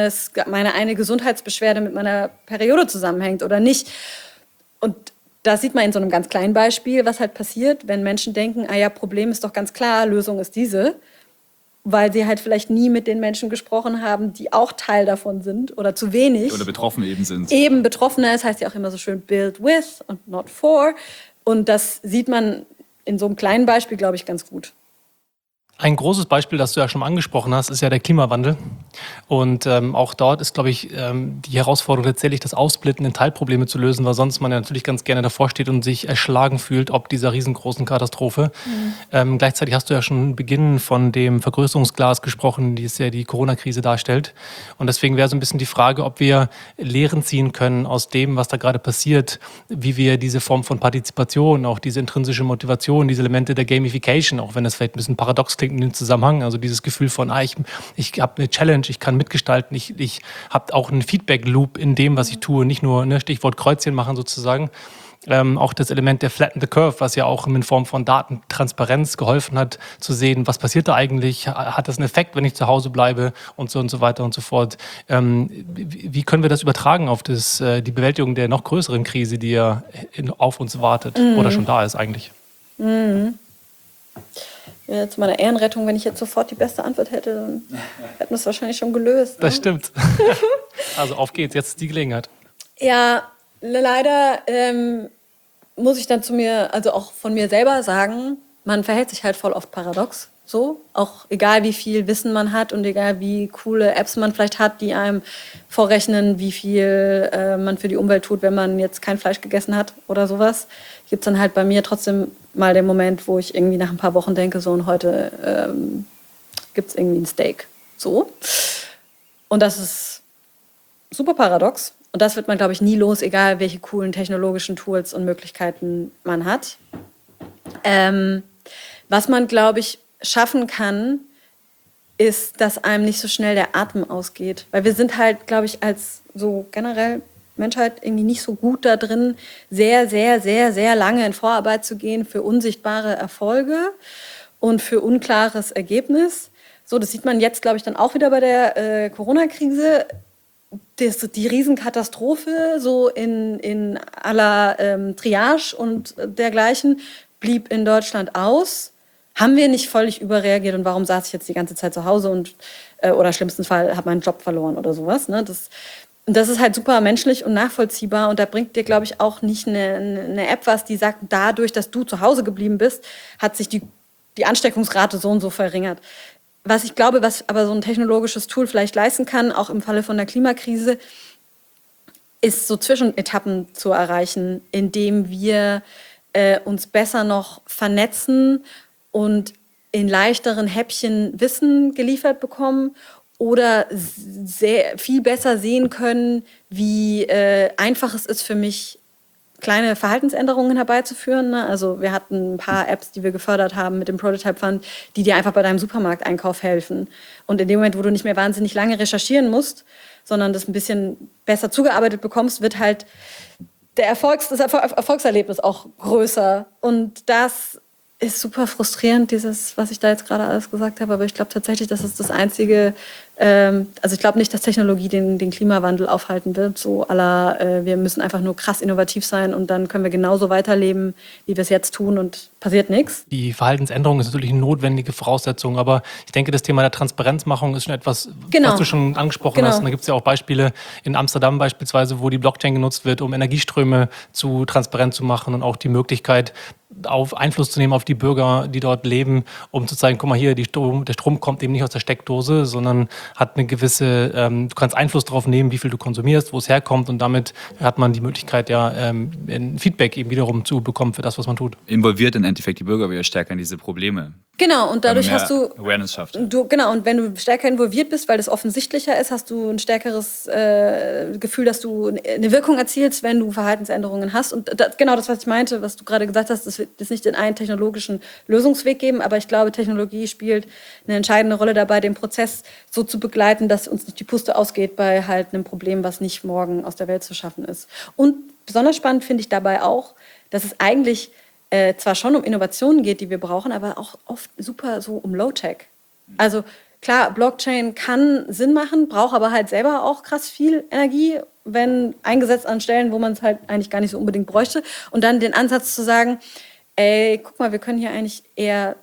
[SPEAKER 4] eine Gesundheitsbeschwerde mit meiner Periode zusammenhängt oder nicht. Und da sieht man in so einem ganz kleinen Beispiel, was halt passiert, wenn Menschen denken, Problem ist doch ganz klar, Lösung ist diese, weil sie halt vielleicht nie mit den Menschen gesprochen haben, die auch Teil davon sind oder zu wenig.
[SPEAKER 2] Oder betroffen eben sind.
[SPEAKER 4] Eben Betroffene, das heißt ja auch immer so schön build with und not for. Und das sieht man in so einem kleinen Beispiel, glaube ich, ganz gut.
[SPEAKER 3] Ein großes Beispiel, das du ja schon mal angesprochen hast, ist ja der Klimawandel. Und auch dort ist, glaube ich, die Herausforderung tatsächlich, das Ausblitten in Teilprobleme zu lösen, weil sonst man ja natürlich ganz gerne davor steht und sich erschlagen fühlt, ob dieser riesengroßen Katastrophe. Gleichzeitig hast du ja schon Beginn von dem Vergrößerungsglas gesprochen, die es ja die Corona-Krise darstellt. Und deswegen wäre so ein bisschen die Frage, ob wir Lehren ziehen können aus dem, was da gerade passiert, wie wir diese Form von Partizipation, auch diese intrinsische Motivation, diese Elemente der Gamification, auch wenn das vielleicht ein bisschen paradox klingt in dem Zusammenhang, also dieses Gefühl von, ich habe eine Challenge, ich kann mitgestalten, ich habe auch einen Feedback-Loop in dem, was ich tue, nicht nur Stichwort Kreuzchen machen sozusagen. Auch das Element der Flatten the Curve, was ja auch in Form von Datentransparenz geholfen hat, zu sehen, was passiert da eigentlich, hat das einen Effekt, wenn ich zu Hause bleibe und so weiter und so fort. Wie können wir das übertragen auf die Bewältigung der noch größeren Krise, die ja auf uns wartet oder schon da ist eigentlich?
[SPEAKER 4] Ja, zu meiner Ehrenrettung, wenn ich jetzt sofort die beste Antwort hätte, dann hätten wir es wahrscheinlich schon gelöst.
[SPEAKER 3] Das stimmt. Also auf geht's, jetzt ist die Gelegenheit.
[SPEAKER 4] Ja, leider muss ich dann also auch von mir selber sagen, man verhält sich halt voll oft paradox. So, auch egal wie viel Wissen man hat und egal wie coole Apps man vielleicht hat, die einem vorrechnen, wie viel man für die Umwelt tut, wenn man jetzt kein Fleisch gegessen hat oder sowas, gibt es dann halt bei mir trotzdem mal den Moment, wo ich irgendwie nach ein paar Wochen denke, so und heute gibt es irgendwie ein Steak. So. Und das ist super paradox. Und das wird man, glaube ich, nie los, egal welche coolen technologischen Tools und Möglichkeiten man hat. Was man, glaube ich, schaffen kann, ist, dass einem nicht so schnell der Atem ausgeht. Weil wir sind halt, glaube ich, als so generell Menschheit irgendwie nicht so gut da drin, sehr, sehr, sehr, sehr lange in Vorarbeit zu gehen für unsichtbare Erfolge und für unklares Ergebnis. So, das sieht man jetzt, glaube ich, dann auch wieder bei der Corona-Krise. Die Riesenkatastrophe so in aller Triage und dergleichen blieb in Deutschland aus. Haben wir nicht völlig überreagiert und warum saß ich jetzt die ganze Zeit zu Hause und oder im schlimmsten Fall habe meinen Job verloren oder sowas. Ne? Das ist halt super menschlich und nachvollziehbar und da bringt dir, glaube ich, auch nicht eine App was, die sagt, dadurch, dass du zu Hause geblieben bist, hat sich die Ansteckungsrate so und so verringert. Was ich glaube, was aber so ein technologisches Tool vielleicht leisten kann, auch im Falle von der Klimakrise, ist so Zwischenetappen zu erreichen, indem wir uns besser noch vernetzen und in leichteren Häppchen Wissen geliefert bekommen oder viel besser sehen können, wie einfach es ist für mich, kleine Verhaltensänderungen herbeizuführen. Ne? Also wir hatten ein paar Apps, die wir gefördert haben mit dem Prototype Fund, die dir einfach bei deinem Supermarkteinkauf helfen. Und in dem Moment, wo du nicht mehr wahnsinnig lange recherchieren musst, sondern das ein bisschen besser zugearbeitet bekommst, wird halt das Erfolgserlebnis auch größer. Und das ist super frustrierend, was ich da jetzt gerade alles gesagt habe. Aber ich glaube tatsächlich, das ist das Einzige. Also ich glaube nicht, dass Technologie den Klimawandel aufhalten wird. So wir müssen einfach nur krass innovativ sein und dann können wir genauso weiterleben, wie wir es jetzt tun und passiert nichts.
[SPEAKER 3] Die Verhaltensänderung ist natürlich eine notwendige Voraussetzung, aber ich denke, das Thema der Transparenzmachung ist schon etwas, was du schon angesprochen hast. Und da gibt es ja auch Beispiele in Amsterdam beispielsweise, wo die Blockchain genutzt wird, um Energieströme transparent zu machen und auch die Möglichkeit, auf Einfluss zu nehmen auf die Bürger, die dort leben, um zu zeigen, guck mal hier, der Strom kommt eben nicht aus der Steckdose, sondern hat eine gewisse, du kannst Einfluss darauf nehmen, wie viel du konsumierst, wo es herkommt und damit hat man die Möglichkeit, ein Feedback eben wiederum zu bekommen für das, was man tut.
[SPEAKER 2] Involviert im Endeffekt die Bürger wieder stärker in diese Probleme.
[SPEAKER 4] Genau, und dadurch hast du
[SPEAKER 2] Awareness schafft.
[SPEAKER 4] Genau, und wenn du stärker involviert bist, weil das offensichtlicher ist, hast du ein stärkeres Gefühl, dass du eine Wirkung erzielst, wenn du Verhaltensänderungen hast. Und genau das, was ich meinte, was du gerade gesagt hast, das wird jetzt nicht den einen technologischen Lösungsweg geben, aber ich glaube, Technologie spielt eine entscheidende Rolle dabei, den Prozess so zu begleiten, dass uns nicht die Puste ausgeht bei halt einem Problem, was nicht morgen aus der Welt zu schaffen ist. Und besonders spannend finde ich dabei auch, dass es eigentlich zwar schon um Innovationen geht, die wir brauchen, aber auch oft super so um Low-Tech. Also klar, Blockchain kann Sinn machen, braucht aber halt selber auch krass viel Energie, wenn eingesetzt an Stellen, wo man es halt eigentlich gar nicht so unbedingt bräuchte. Und dann den Ansatz zu sagen, ey, guck mal, wir können hier eigentlich eher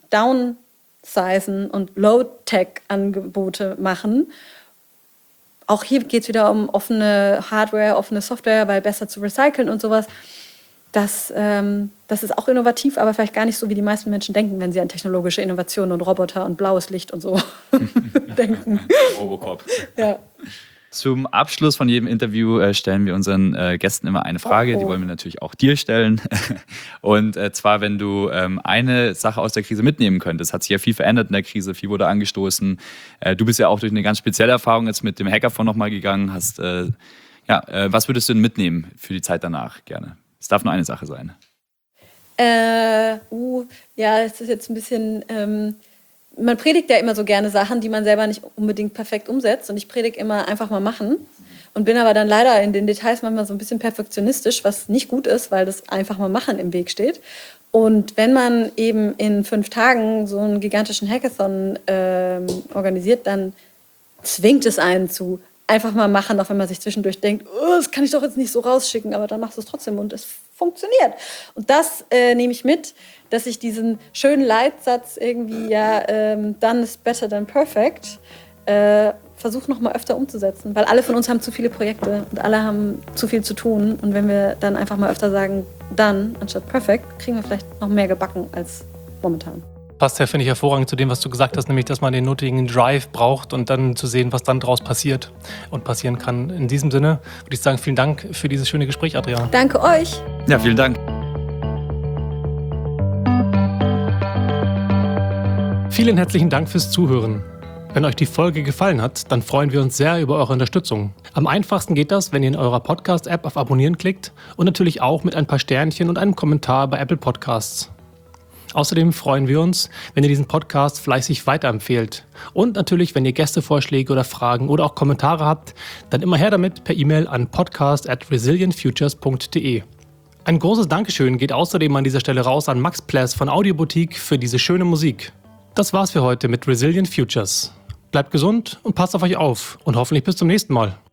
[SPEAKER 4] downsizen und Low-Tech-Angebote machen. Auch hier geht es wieder um offene Hardware, offene Software, weil besser zu recyceln und sowas. Das ist auch innovativ, aber vielleicht gar nicht so, wie die meisten Menschen denken, wenn sie an technologische Innovationen und Roboter und blaues Licht und so denken.
[SPEAKER 2] Robocop.
[SPEAKER 4] Ja.
[SPEAKER 2] Zum Abschluss von jedem Interview stellen wir unseren Gästen immer eine Frage, die wollen wir natürlich auch dir stellen. Und zwar, wenn du eine Sache aus der Krise mitnehmen könntest, hat sich ja viel verändert in der Krise, viel wurde angestoßen. Du bist ja auch durch eine ganz spezielle Erfahrung jetzt mit dem Hackathon nochmal gegangen. Was würdest du denn mitnehmen für die Zeit danach gerne? Es darf nur eine Sache sein.
[SPEAKER 4] Ja, es ist jetzt ein bisschen... man predigt ja immer so gerne Sachen, die man selber nicht unbedingt perfekt umsetzt. Und ich predige immer einfach mal machen. Und bin aber dann leider in den Details manchmal so ein bisschen perfektionistisch, was nicht gut ist, weil das einfach mal machen im Weg steht. Und wenn man eben in 5 Tagen so einen gigantischen Hackathon organisiert, dann zwingt es einen zu einfach mal machen, auch wenn man sich zwischendurch denkt, oh, das kann ich doch jetzt nicht so rausschicken, aber dann machst du es trotzdem und es funktioniert. Und das nehme ich mit, dass ich diesen schönen Leitsatz irgendwie, done is better than perfect, versuche noch mal öfter umzusetzen. Weil alle von uns haben zu viele Projekte und alle haben zu viel zu tun. Und wenn wir dann einfach mal öfter sagen, done anstatt perfect, kriegen wir vielleicht noch mehr gebacken als momentan.
[SPEAKER 3] Passt ja, finde ich, hervorragend zu dem, was du gesagt hast, nämlich, dass man den nötigen Drive braucht und dann zu sehen, was dann daraus passiert und passieren kann. In diesem Sinne würde ich sagen, vielen Dank für dieses schöne Gespräch, Adrian.
[SPEAKER 4] Danke euch.
[SPEAKER 2] Ja, vielen Dank.
[SPEAKER 3] Vielen herzlichen Dank fürs Zuhören. Wenn euch die Folge gefallen hat, dann freuen wir uns sehr über eure Unterstützung. Am einfachsten geht das, wenn ihr in eurer Podcast-App auf Abonnieren klickt und natürlich auch mit ein paar Sternchen und einem Kommentar bei Apple Podcasts. Außerdem freuen wir uns, wenn ihr diesen Podcast fleißig weiterempfehlt. Und natürlich, wenn ihr Gästevorschläge oder Fragen oder auch Kommentare habt, dann immer her damit per E-Mail an podcast@resilientfutures.de. Ein großes Dankeschön geht außerdem an dieser Stelle raus an Max Pless von Audioboutique für diese schöne Musik. Das war's für heute mit Resilient Futures. Bleibt gesund und passt auf euch auf und hoffentlich bis zum nächsten Mal.